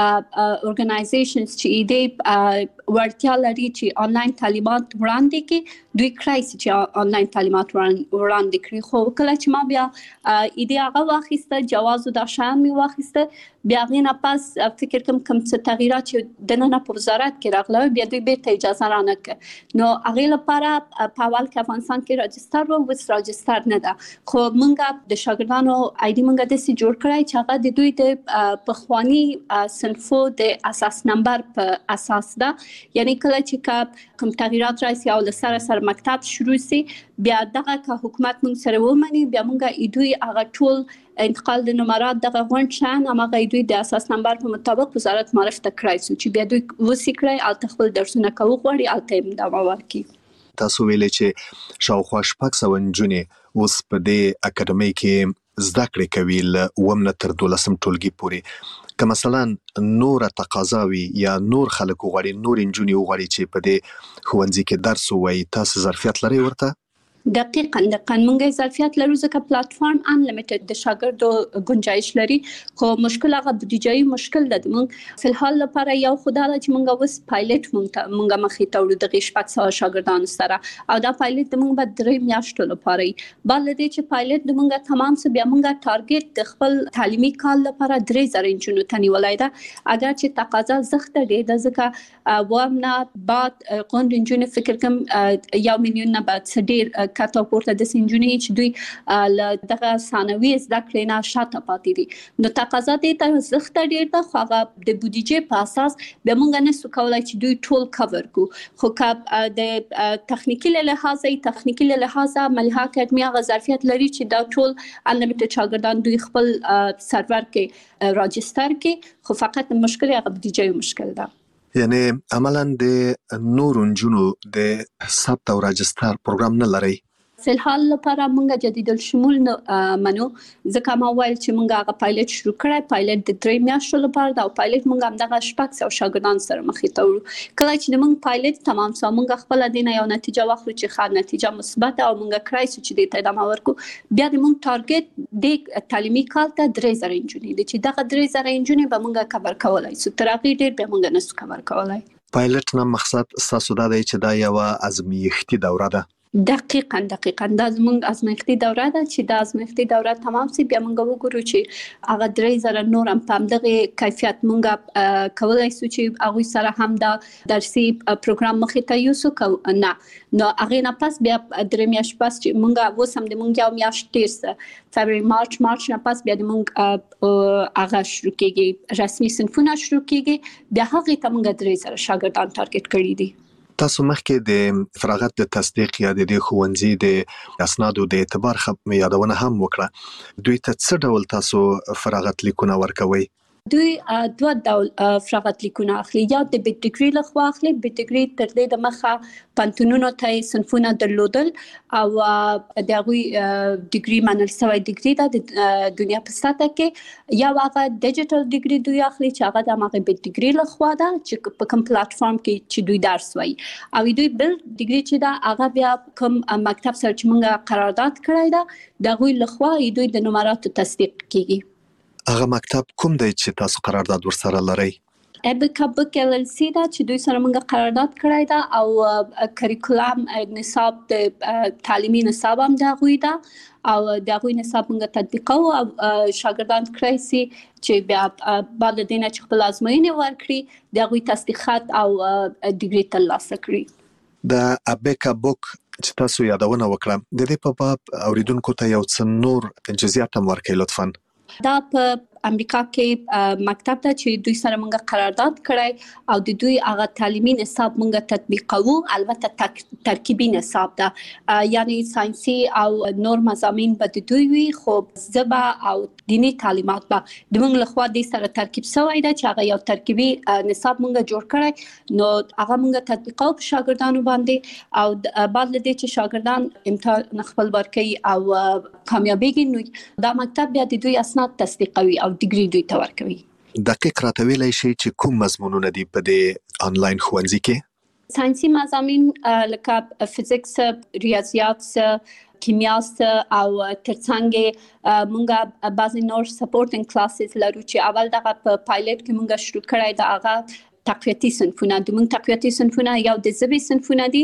اورګنایزیشنز چې دې ورتیا لري چې آنلاین تعلیمات وړاندې کړي دوی کرایسي چې آنلاین تعلیمات وړاندې کړي خو کله چې ما بیا ایده هغه واخیسته جواز د شان می واخیسته بیا غینه پس فکر کوم کوم څه تغیرات چې د نن په وزارت کې راغله بیا دوی به اجازه رانه ک نو هغه لپاره په اول کې افغانستان کې راجستر و وس راجستر نه ده خو مونږه د شاګردانو آیډي مونږه د سي جوړ کړای چې هغه د دوی د پخوانی صنفو د اساس نمبر په اساس ده یعنی کله چې کوم تغیرات راشي او لسره سره مکتب شروع سي بیا دغه که حکومت مونږ سره ومني بیا مونږه ایدوی هغه ټول انتقال د نمرات دغه غونډ شان هغه دوی د اساس نمبر په مطابق وزارت معرف ته کړای شو چې بیا دوی وسی کړای او خپل درسونه کوي غوړي او تیم دا ورکی.
تاسو ویلې چې شاوخوا شپږ سوه نجونې اوس په دې اکیډمۍ کې زده کړې کوي له اووم نه تر دولسم ټولګي پورې که مثلا نور تقاضاوي یا نور خلک وغواړي نور نجونې وغواړي چې په دې ښوونځي کې درس ووایي تاسو ظرفیت لرئ ورته؟
دقیقاً دقیقاً مونږه ظرفیت لرو ځکه پلیټفارم ان لیمیټډ د شاګردو گنجائش لري خو مشکل هغه بودیجايي مشکل ده مونږ فلحال لپاره یو خدای چې مونږه وس پایلټ مونږ مونږه مخې ته وړو د شپږ سوه شاګردانو سره او دا پایلټ د مونږ به درې میاشتو لپاره بل دې چې پایلټ د مونږه تمام سه بیا مونږه ټارګټ د خپل تعلیمي کال لپاره درې زره انجونو تنیولای ده اگر چې تقاضا زخته دی د ځکه وامنا بعد قوند انجونو فکر کوم یو میلیون نه بعد ډیر کاته پورته د سنجونې چې دوی دغه ثانوي زده کړې نه شاته پاتې دي نو تقاضا دې ته زخته ډیر ده خو هغه د بودیجې په اساس به مونږ نه سو کولای چې دوی ټول کور کو خو که د تخنیکی له لحاظه تخنیکی له لحاظه ملها اکیډمي هغه ظرفیت لري چې دا ټول انلیمیټډ شاګردان دوی خپل سرور کې راجستر کې خو فقط مشکل هغه بودیجې مشکل ده.
یعنی عملاً د نور نجونو د ثبت او راجستر پروګرام نه لري؟
فلحال لپاره مونږه جدید الشمول منو ځکه ما ویل چې مونږه هغه پایلټ شروع کړای پایلټ د درې میاشتو لپاره دا پایلټ مونږه هم دغه شپږ سوه شاګردان سره مخې ته وړو کله چې د مونږ پایلټ تمام سو مونږ خپل دینه یو نتیجه واخلو چې ښه نتیجه مثبت او مونږه کړای شو چې د ادامه ورکو بیا د مونږ ټارګټ د تعلیمي کال ته درې زره انجونې دي چې دغه درې زره انجونې به مونږه کور کولای سو تر هغه ډیر به مونږ نه سو کور کولای.
پایلټ نه مقصد تاسو دا دی چې دا یو ازمایښتي دوره ده؟
دقیقاً دقیقاً دا زموږ ازمایښتي دوره ده چې دا ازمایښتي دوره تمام سي بیا موږ وګورو چې هغه درې زره نور هم په دغه کیفیت موږ کولای شو چې هغه سره هم دا درسي پروګرام مخې ته یوسو نه نو هغه نه پس بیا درې میاشتې پس چې موږ وسم د موږ یو میاشت تیر سه فبرवरी مارچ مارچ نه پس بیا د موږ هغه شروع کیږي رسمي صنفونه شروع کیږي بیا هغه ته موږ درې زره شاګردان ټارګټ کړی دي.
تاسو مخکې د فراغت د تصدیق یا د ښوونځي د اسنادو د اعتبار یادونه هم وکړه دوی ته څه ډول تاسو فراغت لیکونه ورکوي؟
دوی دوه ډول فراغت لیکونه اخلي یا د بیډ ډیګري لخوا اخلي بیډ ډیګري تر دې د مخه پانتونونو ته صنفونه درلودل او د هغوی ډیګري منل شوی ډیګري ده د دنیا په سطح کې یا هغه ډیجیټل ډیګري دوی اخلي چې هغه د هغه بیډ ډیګري لخوا ده چې په کوم پلیټفارم کې چې دوی درس وایي او دوی بل ډیګري چې ده هغه بیا کوم مکتب سره چې موږ قرارداد کړی ده د هغوی لخوا دوی د نمراتو تصدیق کیږي.
هغه مکتب کوم دی چې تاسو قرارداد ورسره لرئ؟
ابکا بک ال ال سی دا چې دوی سره موږ قرارداد کړی دا او کریکولم نصاب د تعلیمي نصاب هم دا غوي دا او دا غوي نصاب موږ تطبیقو او شاګردان کړی سي چې بیا بعد د دینه چې خپل ازموینې ورکړي دا غوي تصدیقات او ډیګري ترلاسه کړي.
د ابکا بک چې تاسو یادونه وکړه د دې په باب اوریدونکو ته یو څه نور جزئیات هم ورکړئ لطفاً.
دا په امریکا کې مکتب ته چې دوی سره موږ قرارداد کړی او د دوی هغه تعلیمي نصاب موږ تطبیقو، البته ترکیبي نصاب ده یعنی ساينسي او نور مضامین به د دوی وي خو زبا او دینی تعلیمات به د موږ لخوا د سره ترکیب شوی ده چې هغه یو ترکیبي نصاب موږ جوړ کړی نو هغه موږ تطبیقو په شاګردانو باندې او بعد له دې چې شاګردان امتحان خپل ورکړي او کامیابیږي نو دا مکتب بیا د دوی اسناد تصدیقوي او ډیګري دوی ته ورکوي.
دقیق راته ویلای شي چې کوم مضمونونه دي په دې انلاین ښوونځي کې؟
ساينسي مضامین لکه فزیکس، ریاضیات، کیمیا او ترڅنګ مونږه بعضی نور سپورټینګ کلاسز لرو چې اول دغه په پایلټ کې مونږه شروع کړی دا هغه تقویتي صنفونه د موږ تقویتي صنفونه یو د ژبې صنفونه دي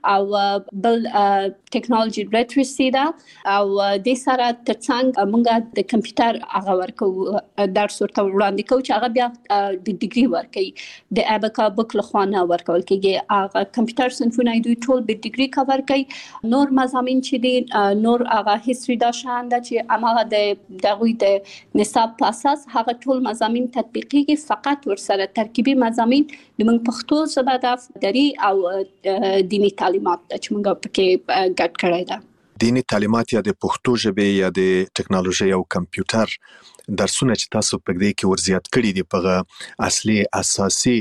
او بل ټیکنالوژي لټریسي ده او د سره ترڅنګ موږ د کمپیوټر هغه ورکو درس ورته وړاندې کوو چې هغه بیا د ډیګري ورکوي د ابکا بک لخوانه ورکول کېږي. هغه کمپیوټر صنفونه دوی ټول به ډیګري کور کوي. نور مضامین چې دي نور هغه هیستوري دا شان ده چې امغه د دغوی د نصاب په اساس هغه ټول مضامین تطبیقي فقط ورسره ترکیبي مضامین د موږ پښتو ژبه د دري او دینی تعلیمات چې موږ پکې ګډ کړی ده.
دینی تعلیمات یا د پښتو ژبې یا د ټیکنالوژي او کمپیوټر درسونه چې تاسو په دې کې ورزیات کړی دي په اصلي اساسي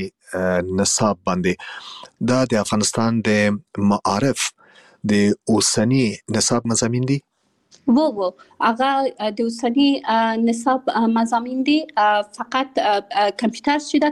نصاب باندې دا د افغانستان د معارف د اوسنی نصاب مضامین دي؟
وو وو هغه د اوسنی نصاب مضامین دي فقط کمپیوټر چې دا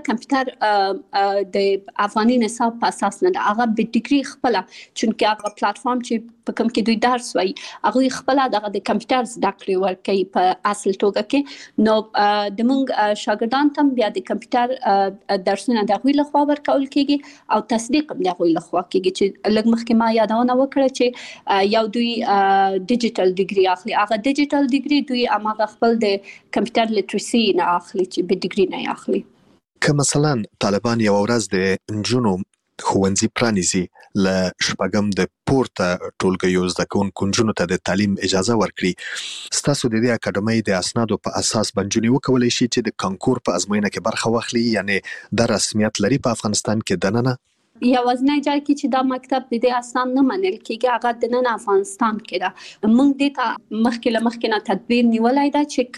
کمپیوټر د افغاني نصاب په اساس نه هغه به ډیګري خپل چونکه هغه پلیټ فارم چې په کوم کې دوی درس وایي هغه خپل دغه د کمپیوټر زده کړې ورکوي په اصل توګه کې نو د موږ شاګردان ته بیا د کمپیوټر درسونه د غوي لخوا ورکول کېږي او تصدیق هم د غوي لخوا کېږي چې لږ مخکې ما یادونه وکړه چې یو دوی ډیجیټل ډیګري اخلي هغه ډیجیټل ډیګري دوی هغه خپل د کمپیوټر لټریسي نه اخلي چې به ډیګري نه اخلي.
که مثلا طالبان یو ورځ د نجونو ښوونځي پرانیزي ل شپږم د پورته ټولګیو زده کوونکو نجونو ته د تعلیم اجازه ورکړي ستاسو د دې اکاډمۍ د اسنادو په اساس بنجونی وکولای شي چې د کانکور په ازموینه کې برخه واخلي یعنی د رسمیت لري په افغانستان کې دننه
یوازنی ځای کې چې دا مکتب د دې اسناد نه منل کېږي هغه د نن افغانستان کې ده. موږ د ته مخکې له مخکې نه تدبیر نیولای دا چې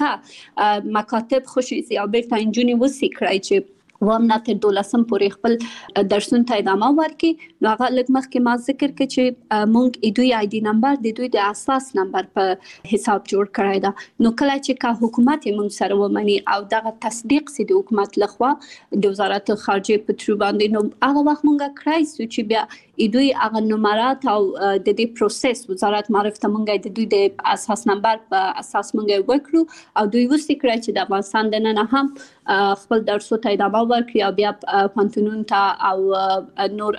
کا مکاتب خصوصي او بیرته انجونی وسی کړای چې وام نه تر دولسم پورې خپل درسونه ته ادامه ورکړي نو هغه لږ مخکې ما ذکر کړ چې موږ دوی آی ډي نمبر د دوی د اساس نمبر په حساب جوړ کړی دا نو کله چې کا حکومت موږ سره ومني او دغه تصدیق سي د حکومت لخوا د وزارت خارجه په تر باندې نو هغه وخت موږ کړای سو چې بیا دوی هغه نمرات او د دې پروسس وزارت معرف ته موږ د دوی د اساس نمبر په اساس موږ وکړو او دوی وسې کړی چې د افغانستان د نن هم خپل درسو ته ادامه ورکړي او بیا پانتونون ته او نور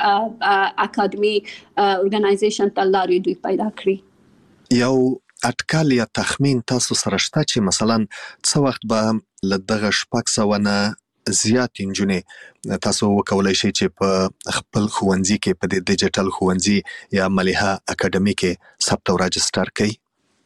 اکاډمي اورګنایزیشن ته لارې دوی پیدا کړی.
یو اټکل یا تخمین تاسو سره شته چې مثلا څه وخت به لدغه شپږ سوه نه زیات انجونې تاسو وکولای شئ چې په خپل ښوونځي کې په د ډیجیټل ښوونځي یا مليحه اکاډمي کې ثبت او راجستر کړئ؟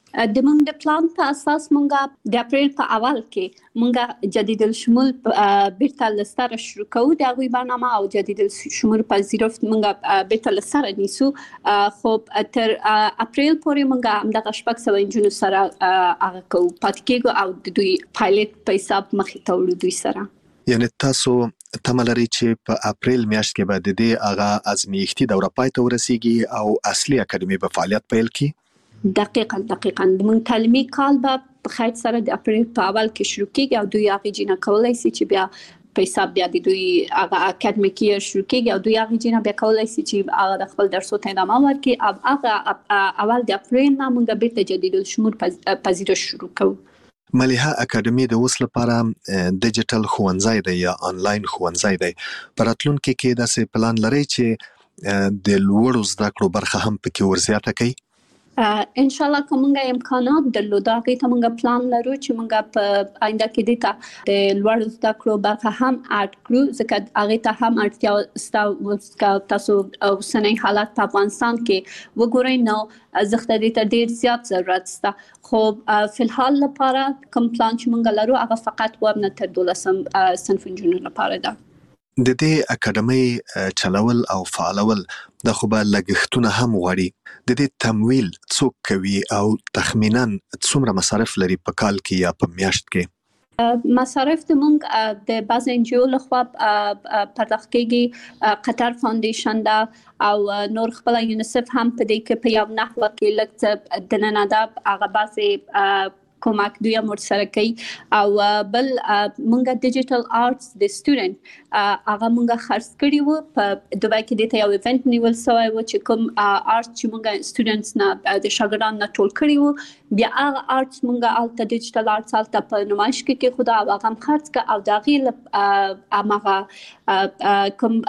د موږ د پلان په اساس موږ د اپریل په اول کې موږ جدید الشمول بیرته لستر شروع کوو د غوي برنامه او جدید الشمول پذیرفت موږ بیرته لستر نیسو خو تر اپریل پورې موږ هم د شپږ سوه انجونو سره هغه کوو پاتې کېږو او د دوی پایلټ په حساب مخې ته وړو دوی سره.
یعنی تاسو تمه لرئ چې په اپریل میاشت کې به د دې هغه ازمایښتي دوره پای ته ورسیږي او اصلي اکاډمي به فعالیت پیل کړي؟
دقیقاً دقیقاً د موږ تعلیمي کال به په خیر سره د اپریل په اول کې شروع کېږي او دوی هغه جینه کولای شي چې بیا په حساب بیا د دوی هغه اکاډمیک یې شروع کېږي او دوی هغه جینه بیا کولای شي چې هغه د خپل درسو ته ادامه ورکړي او هغه اول د اپریل نه موږ بیرته جدید الشمول پذیرش شروع کوو.
مليحه اکیډمي د اوس لپاره ډیجیټل ښوونځی دی یا آنلاین ښوونځی دی. په راتلونکي کې داسې پلان لرئ چې د لوړو زده کړو برخه هم پکې ورزیاته کړئ؟
ان شاء الله کومه امکانات درلوده هغه ته موږ پلان لرو چې موږ په آینده کې د تا د لوړو زده کړو برخه هم اډ کړو، ځکه هغه ته هم اړتیا ستاسو تاسو اوسنۍ حالت په افغانستان کې وګورئ نو زخته دې ته ډیر زیات ضرورت شته. خو په الحال لپاره کوم پلان چې موږ لرو هغه فقط ورنه تر دولسم صنف جنونو لپاره ده.
د دې اکیډمي چلول او فعالول د خو به لګښتونه هم غواړي. د دې تمویل څوک کوي او تخمینا څومره مصارف لري په کال کې یا په میاشت کې؟
مصارف د مونږ د باز ان جی او لخوا پرداخت کیږي. قطر فاونډیشن دا او نور خپل یونیسف هم په دې کې په یو نحوه کې لکه د نن ادب هغه باسي کومک دوی امر سره کوي. او بل مونږه ډیجیټل آرټس د سټوډنټ هغه مونږه خرڅ کړی وو په دوبای کې د یو ایونت نیول سوی و چې کوم آرټ چې مونږه سټوډنټس نه د شاګردانو نه ټول کړی وو، بیا هغه آرټس مونږه الته ډیجیټل آرټس الته په نمایش کې کې خدا هغه هم خرڅ ک او دغه هغه کوم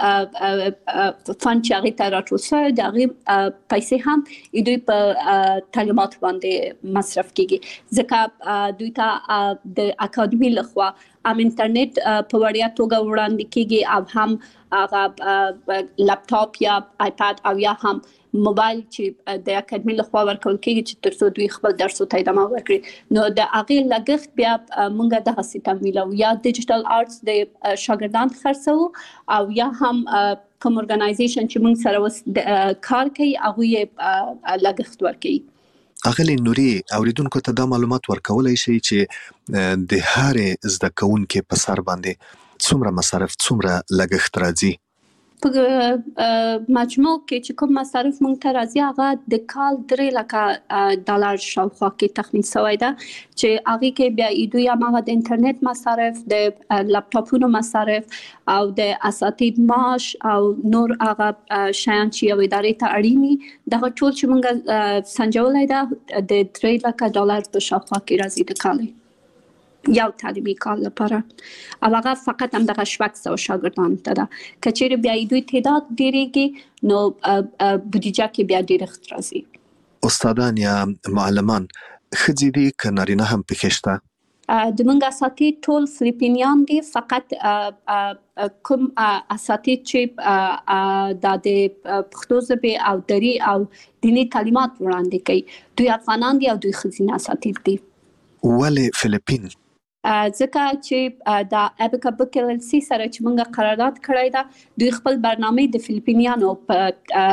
فند چې هغه ته راټول شوی دغه پیسې هم دوی په تعلیمات باندې مصرف کیږي، ځکه دوی ته د اکیډمي لخوا ام انټرنیټ په وړیا توګه وړاندې کیږي او هم هغه لپټاپ یا آیپاد او یا هم موبایل چې د اکیډمي لخوا ورکول کیږي چې ترڅو دوی خپل درس او ادامه ورکړي. نو د هغه لګښت بیا مونږه دغه سیستم ویلو یا ډیجیټل آرټس د شاګردان خرڅو او یا هم کوم اورګنایزیشن چې مونږ سره وس کار کوي هغه یې لګښت ورکړي.
اغلی نوري اوریدونکو ته دا معلومات ورکولای شي چې د هر زده کوونکو په سر باندې څومره مصارف څومره لګښت راځي؟
په مجموع کې چې کوم مصارف مونږ ته راځي هغه د کال درې لکه ډالر شاوخوا کې تخمین شوی ده، چې هغه کې بیا دوی هغه د انټرنیټ مصارف، د لپټاپونو مصارف او د اساتید معاش او نور هغه شیان چې یو ادارې ته اړینی دغه ټول چې مونږ سنجولای ده د درې لکه ډالر په شاوخوا کې راځي د کال یو تعلیمي کال لپاره. او هغه فقط هم دغه شپږ سوه شاګردانو ته ده. که چیرې بیا دوی تعداد ډیریږي نو بودیجه کې بیا ډیرښت راځي.
استادان یا معلمان ښځې دي که نارینه هم پکې شته؟
د مونږ اساتید ټول فلیپینیان دي، فقط کوم اساتید چې د پښتو ژبې او دري او دینی تعلیمات وړاندې کوي دوی افغانان دي او دوی ښځینه اساتید دي.
ولې فلیپین؟
ځکه چې د ابکا بک ال ال سی سره چې موږ قرارداد کړی دا دوی خپل برنامه د فلیپینیانو په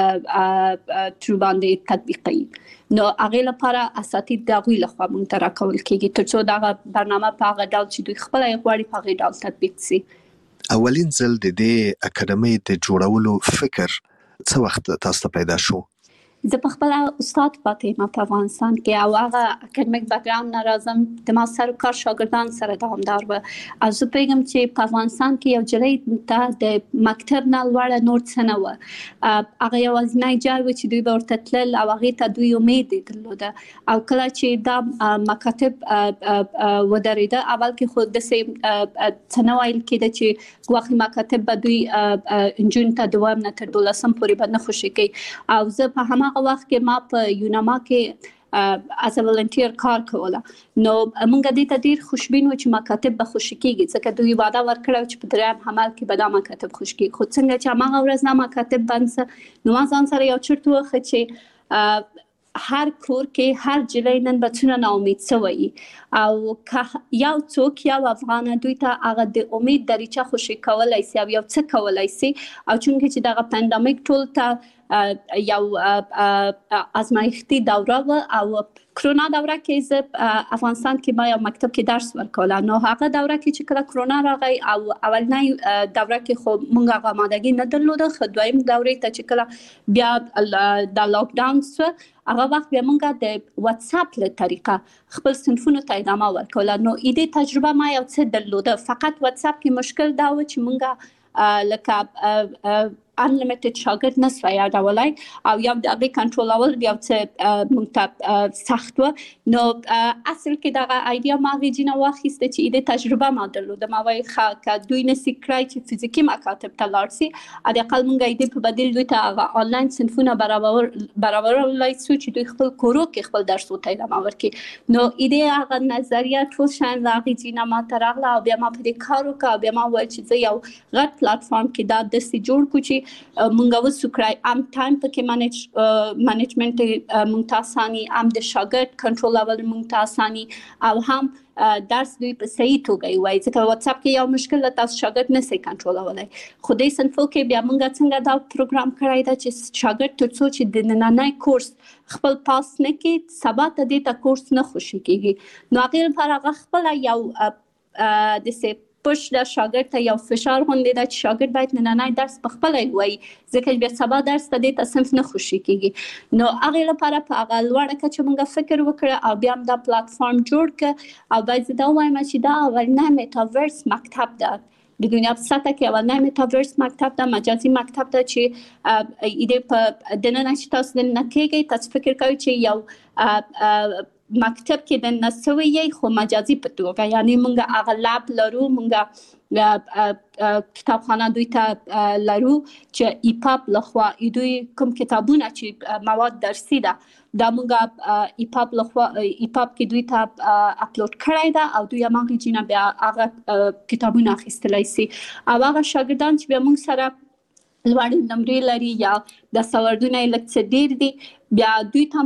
تر باندې تطبیقوي، نو هغه لپاره اساتید دغه لخوا موږ ته راکول کیږي ترڅو دا برنامه په هغه ډول چې دوی خپل غواړي په هغه ډول تطبیق شي.
اولین ځل د دې اکیډمي د جوړولو فکر څه وخت تاسو ته پیدا شو؟
زه په خپل استاد پاتې ما په افغانستان کې او هغه اکیډمیک بیک ګراوند نه راځم، د ما سره کار شاګردان سره دوامدار و او زه پیغام چې په افغانستان کې یو جلۍ ته د مکتب نه لوړ نور څه نه و، هغه یوازینی ځای و چې دوی به ورته تلل او هغې ته دوی امید درلوده او کله چې دا مکاتب ودرېده اول کې خو داسې څه نه ویل کېده چې ګواښي مکاتب به دوی نجونو ته دوام نه تر دولسم پورې به نه خوشي کوي. او زه په هماغه وخت کې ما په یوناما کې از ولنټیر کار کوله، نو موږ دې ته ډیر خوشبین و چې مکاتب به خوشي کیږي ځکه دوی وعده ورکړه چې په دریم حمل کې به دا مکاتب خوشي کیږي. خو څنګه چې هغه ورځ نه مکاتب بند نو ما ځان سره یو چرت وخه چې هر کور کې هر جلۍ نن به څونه نا امید سوی او که یو څوک یو افغان دوی ته هغه د امید دریچه خوشي کولای سي او یو څه کولای سي، او چونکه چې دغه پاندیمیک ټول ته یو ازمایښتي دوره و او کرونا دوره کې زه افغانستان کې ما یو مکتب کې درس ورکوله، نو هغه دوره کې چې کله کرونا راغی او اولنۍ دوره کې خو موږ هغه آمادګي نه درلوده، خو دویم دورې ته چې کله بیا د لاک ډاون سو هغه وخت بیا موږ د واتس اپ له طریقه خپل صنفونو ته ادامه ورکوله. نو ایدې تجربه ما یو څه درلوده، فقط واتس اپ کې مشکل دا و چې موږ لکه انلیمیټډ شاګرد نه سوی یادولای او یو د هغې کنټرولول یو څه موږ ته سخت و. نو اصل کې دغه ایډیا ما هغې جینه واخیسته چې ایدې تجربه ما درلوده. ما وایي ښه که دوی نسي کړی چې فزیکي مکاتب ته لاړ سي، حداقل موږ ایدې په بدیل دوی ته هغه آنلاین صنفونه برابرولی سو چې دوی خپل کورو کې خپل درسو ته ادامه ورکړي. نو ایدې هغه نظریه ټول شیان له هغې جینه ما ته راغله او بیا ما په دې کار وکړه او بیا ما وویل چې زه یو غټ پلاتفارم کې دا داسې جوړ کړو چې موږ وسو کړی ام ټایم پکې منیج منیجمنت موږ ته اساني، ام د شاګرد کنټرولول موږ ته اساني او هم درس دوی په صحیح توګه وایي. ځکه واتساپ کې یو مشکل له تاسو شاګرد نسئ کنټرولولی، خو دې صنفو کې بیا موږ څنګه دا پروګرام کړی ده چې شاګرد تر څو چې د نننی کورس خپل پاس نه کړي سبا ته دې ته کورس نه خوشي کېږي. نو هغې لپاره هغه خپله یو داسې پش د شاګرد ته یو فشار غوندې ده چې شاګرد باید نننی درس په خپله ووایي، ځکه بیا سبا درس ته دې ته صنف نه خوشي کېږي. نو هغې لپاره په هغه لوړه کچه موږ فکر وکړه او بیا هم دا پلاتفارم جوړ کړه. او باید زه دا ووایم چې دا اولنی میټاورس مکتب ده د دنیا په سطح کې، اولنی میټاورس مکتب ده، مجازي مکتب ده چې ایدې په دننه چې تاسو دننه کېږئ تاسو فکر کوئ چې یو مکتب کې د نسوي یې خو مجازي په توګه، یعنی مونږ هغه لاب لرو، مونږ کتابخانه دوی ته لرو چې ایپاپ لخوا دوی کوم کتابونه چې مواد درسي ده دا مونږ ایپاپ لخوا ایپاپ کې دوی ته اپلوډ کړی ده او دوی هماغې جینه بیا هغه کتابونه اخیستلی سي. او هغه شاګردان چې بیا مونږ سره لوړې نمرې لري یا دستاوردونه یې لږ څه ډېر دي، بیا دوی ته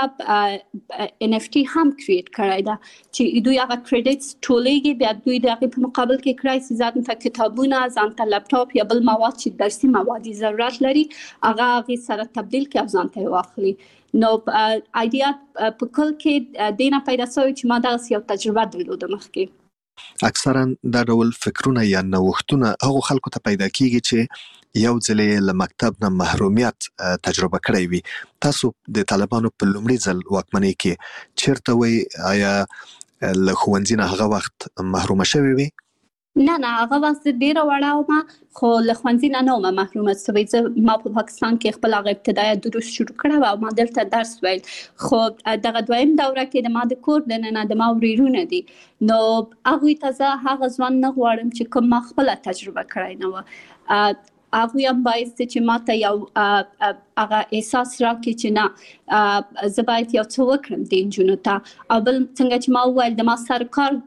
مونږ ان اف ټي هم کریټ کړی ده چې دوی هغه کریډټس ټولېږي، بیا دوی د هغې په مقابل کې کړی چې ځان ته کتابونه، ځان ته لپټاپ یا بل مواد چې درسي مواد یې ضرورت لري هغه هغې سره تبدیل کړي او ځان ته یې واخلي. نو ایډیا په کل کې دې نه پیدا شوې چې ما دغسې یو تجربه درلوده مخکې.
اکثرا دا ډول فکرونه یا نوښتونه هغو خلکو ته پیدا کیږي چې یو ځلې له مکتب نه محرومیت تجربه کړی وي. تاسو د طالبانو په لومړي ځل واکمنۍ کې چیرته وئ؟ آیا له ښوونځي نه هغه وخت محرومه شوې وي؟
نه نه هغه وخت زه ډېره وړه ومه، خو له ښوونځي نه نه ومه محرومه سوې. زه ما په پاکستان کې خپل هغه ابتدایه دروس شروع کړی او ما دلته درس ویل، خو دغه دویم دوره کې د ما د کور دننه د ما ورېرونه دي، نو هغوی ته زه هغه ځوان نه غواړم چې کوم ما خپله تجربه کړی نه وه. هغوی هم باید چې ما ته یو هغه احساس راکړي چې نه زه باید یو څه وکړم د نجونو ته. او بل څنګه چې ما وویل د ما سر کار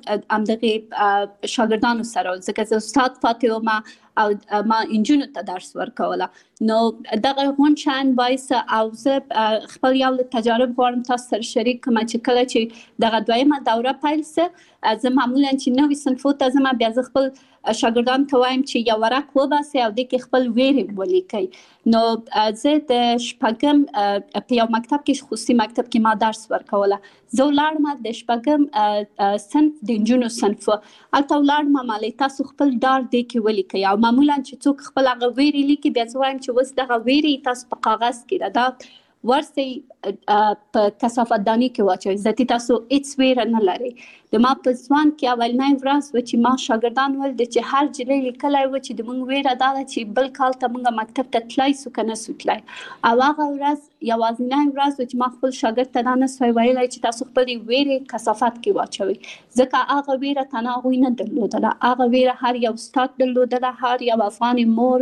همدغې شاګردانو سره، ځکه زه استاد پاتې ومه او ما نجونو ته درس ورکوله. نو دغه غونډ شیان باعث او زه خپل یو تجارب غواړم تاسو سره شریک کړم چې کله چې دغه دویمه دوره پیل سه زه معمولا چې نوي صنفو ته ځم بیا زه خپل شاګردانو ته وایم چې یو ورق وباسئ او دې کې خپل ویرې ولیکئ. نو زه د شپږم په یو مکتب کې خصوصي مکتب کې ما درس ورکوله، زه ولاړم د شپږم صنف د نجونو صنف هلته ولاړم، ما ویل تاسو خپل ډار دې کې ولیکئ او معمولا چې څوک خپل هغه ویرې لیکي بیا زه وایم چې اوس دغه ویرې تاسو په کاغذ کې ده دا ورسئ په کثافت دانۍ کې واچوئ، ذاتي تاسو هېڅ ویره نه لرئ. د ما په ځوان کې اولنۍ ورځ وه چې ما شاګردان ویل د چې هر جلۍ لیکلی و چې د موږ ویره دا ده چې بل کال ته موږ مکتب ته تللی سو که نه سو تللی. او هغه ورځ یوازینۍ ورځ وه چې ما خپل شاګرد ته دا نه سوی ویلی چې تاسو خپلې ویرې کثافت کې واچوئ، ځکه هغه ویره تنها هغوی نه درلودله، هغه ویره هر یو استاد درلودله، هر یو افغان مور،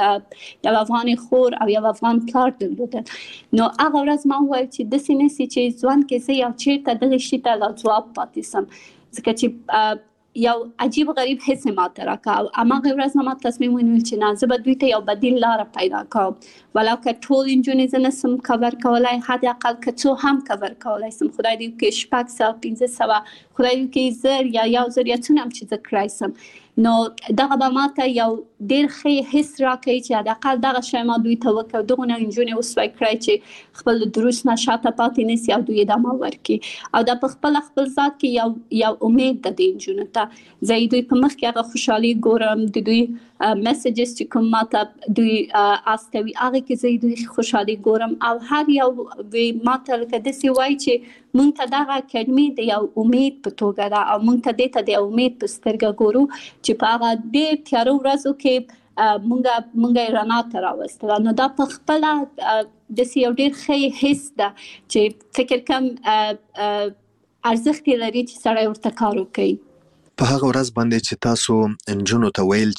یو افغان خور او یو افغان پلار درلودل. نو هغه ورځ ما وویل چې داسې نه سي چې ځوان کې زه یو چېرته دغې شي ته لا ځواب پاتې سم، ځکه چې یو عجیب غریب حس ماته راکړه. او هماغې ورځ ما تصمیم ونیول چې نه زه به دوی ته یو بدیل لاره پیدا کوم، ولو که ټول نجونې زه نسم کور کولی، حداقل که څو هم کور کولی سم، خدای دې وکړي شپږ سوه پنځه سوه، خدای دې وکړي زر یا یو زر یا څونه هم چې زه کړی سم. نو دغه به ماته یو ډېر ښه حس راکوي چې حداقل دغه شی ما دوی ته وکړ، دغونه نجونې وسوی کړی چې خپل د دروس نه شاته پاتې نه سي او دوی ادامه ورکړي. او دا په خپله خپل ذات کې یو یو امید ده د نجونو ته. زه دوی په مخ کې هغه خوشحالي ګورم، د دوی میسیجز چې کوم ماته دوی استوي هغې کې زه دوی خوشحالي ګورم. او هر یو ماته لکه داسې وایي چې مونږ ته دغه اکاډمي د یو امید په توګه ده او مونږ ته دې ته د امید په سترګه ګورو چې په هغه ډېر تیارو ورځو کې مونږه مونږه رڼا ته راوستل. نو دا په خپل د سیو ډیر ښه حس ده چې فکر کوم ارزښت لري چې سړی ورته کار وکړي.
په هغه ورځ باندې چې تاسو انجونو ته ویل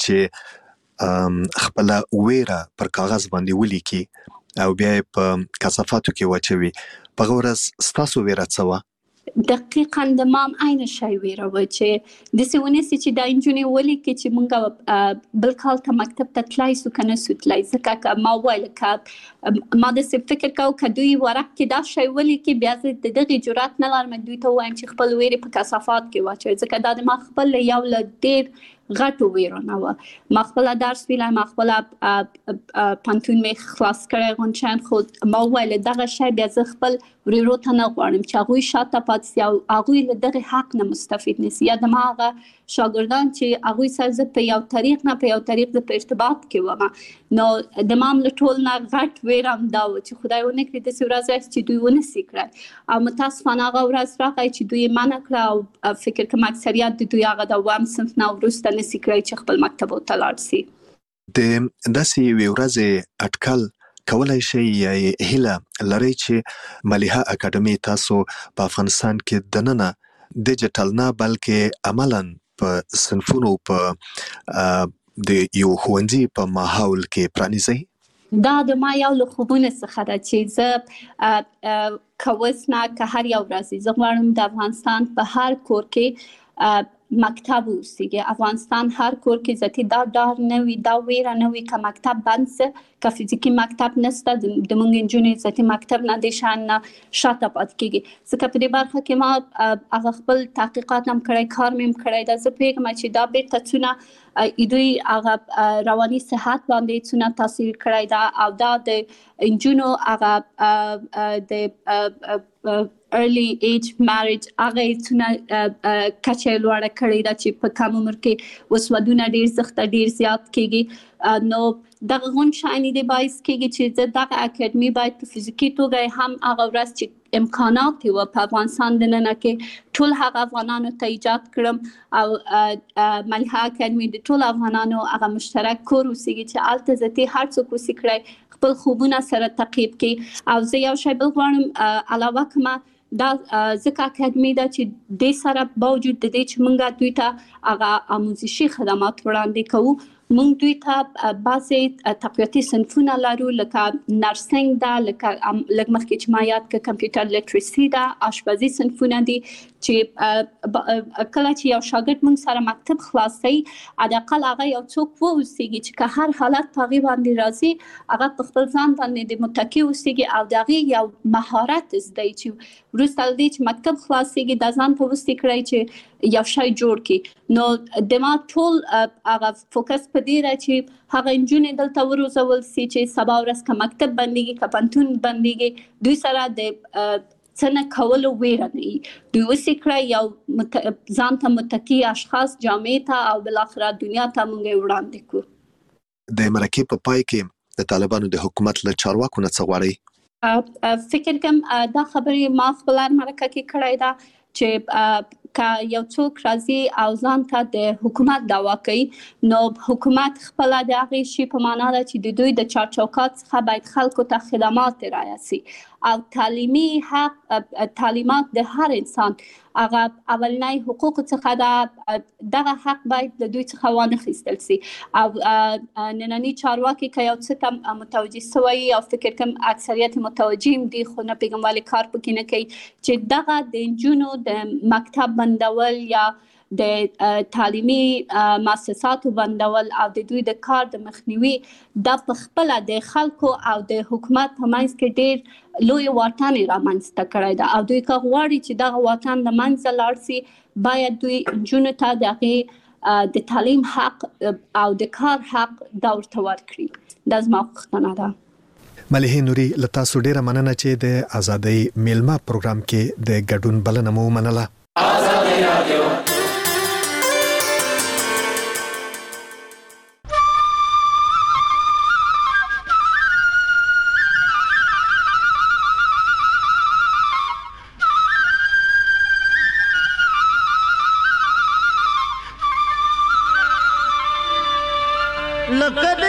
چې خپل ویره پر کاغذ باندې ولیکي او بیا په کثافاتو کې واچوي، په هغه ورځ ستاسو ویره څه وه؟
دقیقاً د مام عین شی ویره و چې د سونیسي چې د انجونی ولیکي چې مونږه بل کال ته مکتب ته تلای سو کنه سو تلای ځکه ما ویل ک ما د فکر کاو کدوې ورق کې دا شی ولیکي بیا د دغه جرأت نه لرم دوی ته وایم چې خپل ویره په کثافات کې واچوي ځکه دا د ما خپل یو ل ډیر غټو ویره نه و. ما خپل درس ویلای، ما خپل پانتون می خلاص کړی غونچان خو ما ویل دغه شی بیا زه خپل ورورو ته نه غواړم چې هغوی شاته پاتې سي او هغوی له دغه حق نه مستفید نشي. یا د ما هغه شاګردان چې هغوی سره زه په یو طریق نه په یو طریق د په ارتباط کې وم، نو د ما له ټول نه غټ ویره هم دا و چې خدای ونه کړي داسې ورځ راشي چې دوی ونسي کړی. او متاسفانه هغه ورځ راغی چې دوی منع کړه او فکر کوم اکثریت د دوی هغه د اووم صنف نه وروسته نسي کړی چې خپل مکتب ته لاړ سي.
د داسې یوې ورځې اټکل کولای شي یا هیله لري چې ملیحه اکاډمي تاسو په افغانستان کې دننه ډیجیټل نه بلکې عملاً په صنفونو په د یو ښوونځي په ماحول کې پرانیزئ؟
دا د ما یو له خوبونو څخه ده چې زه کوس نه که هر یو ورځ زه غواړم د افغانستان په هر کور کې مکتب اوسیږي. افغانستان هر کور کې ذاتي دا ډار نه وي، دا ویره نه وي که مکتب بند سه، که فزیکي مکتب نسته د مونږ نجونې ذاتي مکتب نه د شان نه شاته پاتې کېږي. ځکه په دې برخه کې ما هغه خپل تحقیقات هم کړی، کار مې هم کړی ده. زه پوهېږم چې دا بیرته څونه دوی هغه رواني صحت باندې څونه تاثیر کړی ده او دا د نجونو هغه د early age marriage هغه څونه کچه لوړه کړې ده چې په کم عمر کې وسودونه ډیر سخت ډیر زیات کېږي. نو دغه غون شایني دی باعث کېږي چې زه دغه اکیډمي باید په فزیکي توګه هم هغه ورځ چې امکانات و په افغانستان دننه کې ټول هغه افغانانو ته ایجاد کړم او ملیحه اکیډمي د ټول افغانانو هغه مشترک کور اوسیږي چې هلته ذاتي هر څوک اوسي کړی خپل خوبونه سره تعقیب کړي. او زه یو شی بل غواړم علاوه کومه دا ځکه اکیډمي ده چې د سره باوجود د دې چې مونږ دوی ته هغه آموزشي خدمات وړاندې کوو، مونږ دوی ته بعضې تقویتي صنفونه لرو لکه نرسنګ ده، لکه لږ مخکې چې ما یاد کړه کمپیوټر لیټریسي ده، آشپزي صنفونه دي چې کله چې یو شاګرد مونږ سره مکتب خلاصوي حداقل هغه یو څوک واوسیږي چې که هر حالت په هغې باندې راځي هغه په خپل ځان باندې د متکي اوسیږي او د هغې یو مهارت زده چې وروسته له دې چې مکتب خلاصیږي دا ځان ته وستې کړی چې یو شی جوړ کړي. نو د ما ټول هغه فوکس په دې ده چې هغه نجونې دلته وروزول سي چې سبا ورځ که مکتب بندېږي که پوهنتون بندېږي دوی سره د څه نه کولو ویره نه وي، دوی وسې کړی یو ځان ته متکي اشخاص جامعې ته او بالاخره دنیا ته مونږ یې وړاندې کړو.
د مرکې په پای کې د طالبانو د حکومت له چارواکو نه څه غواړئ؟
فکر کوم دا خبرې ما خپل مرکه کې کړی ده چې که یو څوک راځي او ځان ته د حکومت دعوا کوي نو حکومت خپله د هغې شي په معنا ده چې د دوی د چارچوکات څخه باید خلکو ته خدمات رایه سي او تعلیمي حق تعلیمات د هر انسان هغه اولنی حقوق څخه ده، دغه حق باید د دوی څخه وانخیستل سي. او ننني چارواکي که یو څه ته متوجه سوی او فکر کوم اکثریت متوجه هم دي خو نه پوهېږم ولې کار پکې نه کوي چې دغه د نجونو د مکتب بندول یا د تعلیمي مؤسساتو بندول او د دوی د کار د مخنیوي دا په خپله د خلکو او د حکومت په منځ کې ډېر لوی واټن یې رامنځته کړی ده او دوی که غواړي چې دغه واټن له منځه لاړ سي باید دوی نجونو ته د هغې د تعلیم حق او د کار حق دا ورته ورکړي. دا زما غوښتنه ده.
ملیحه نوري له تاسو ډېره مننه چې د ازادۍ میلمه پروګرام کې د ګډون بلنه مو ومنله. ازادۍ راډیو
لکه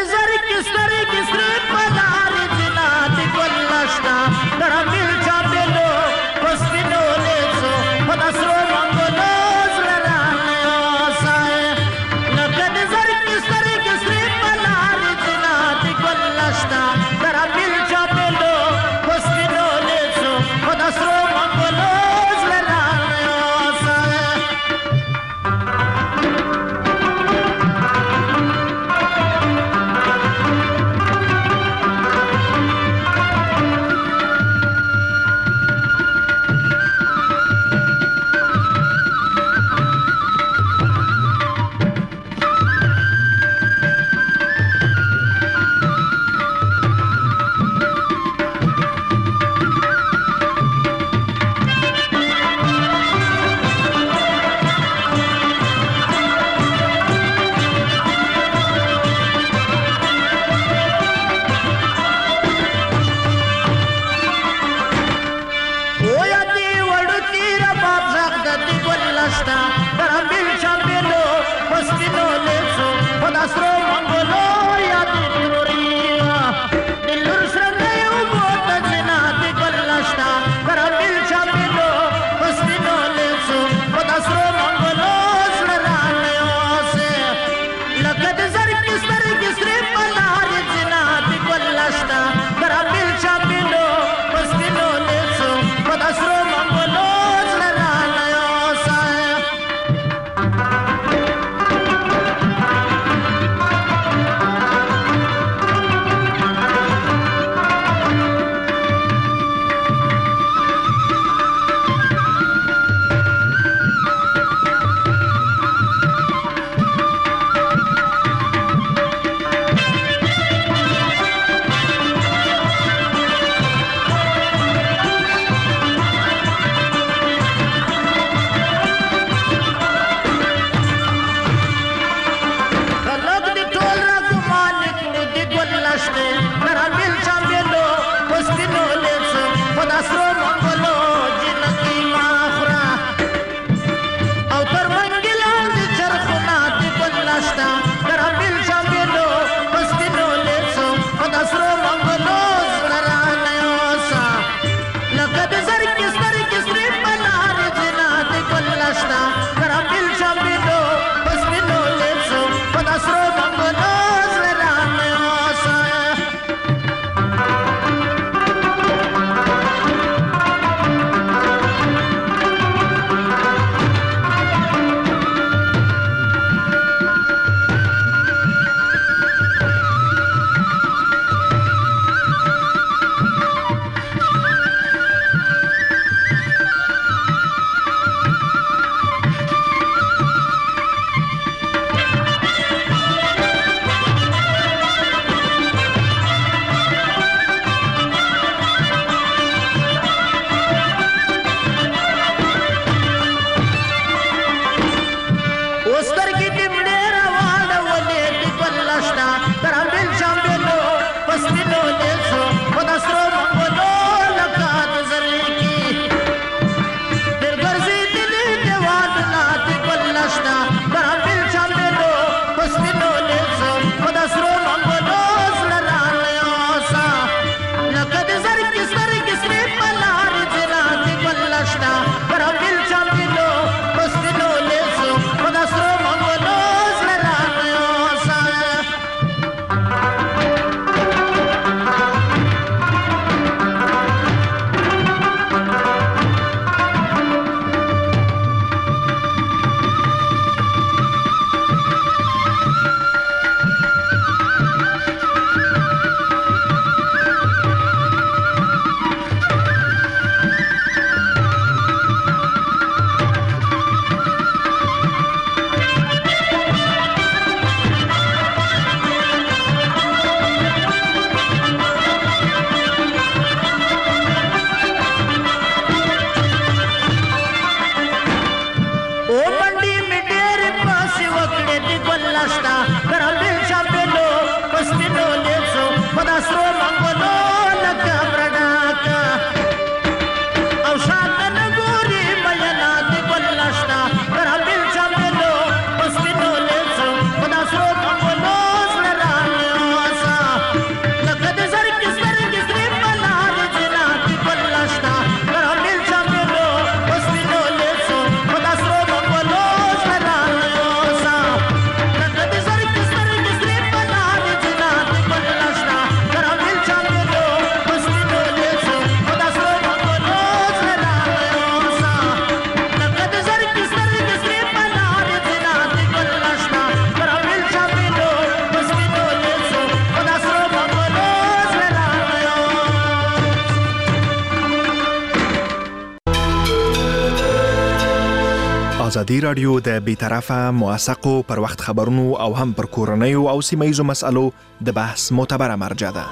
ازادي رادیو د بیطرفه موثقو پر وخت خبرونو او هم پر کورنیو او سیمایي مسالو د بحث معتبره مرجع ده.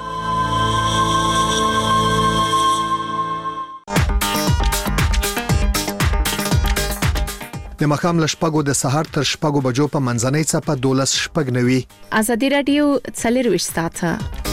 د مخام لشپګو د سهار تر شپګو بجو په منځنۍ صفه دولس شپګ نوي
ازادي رادیو څلور وشت ساعته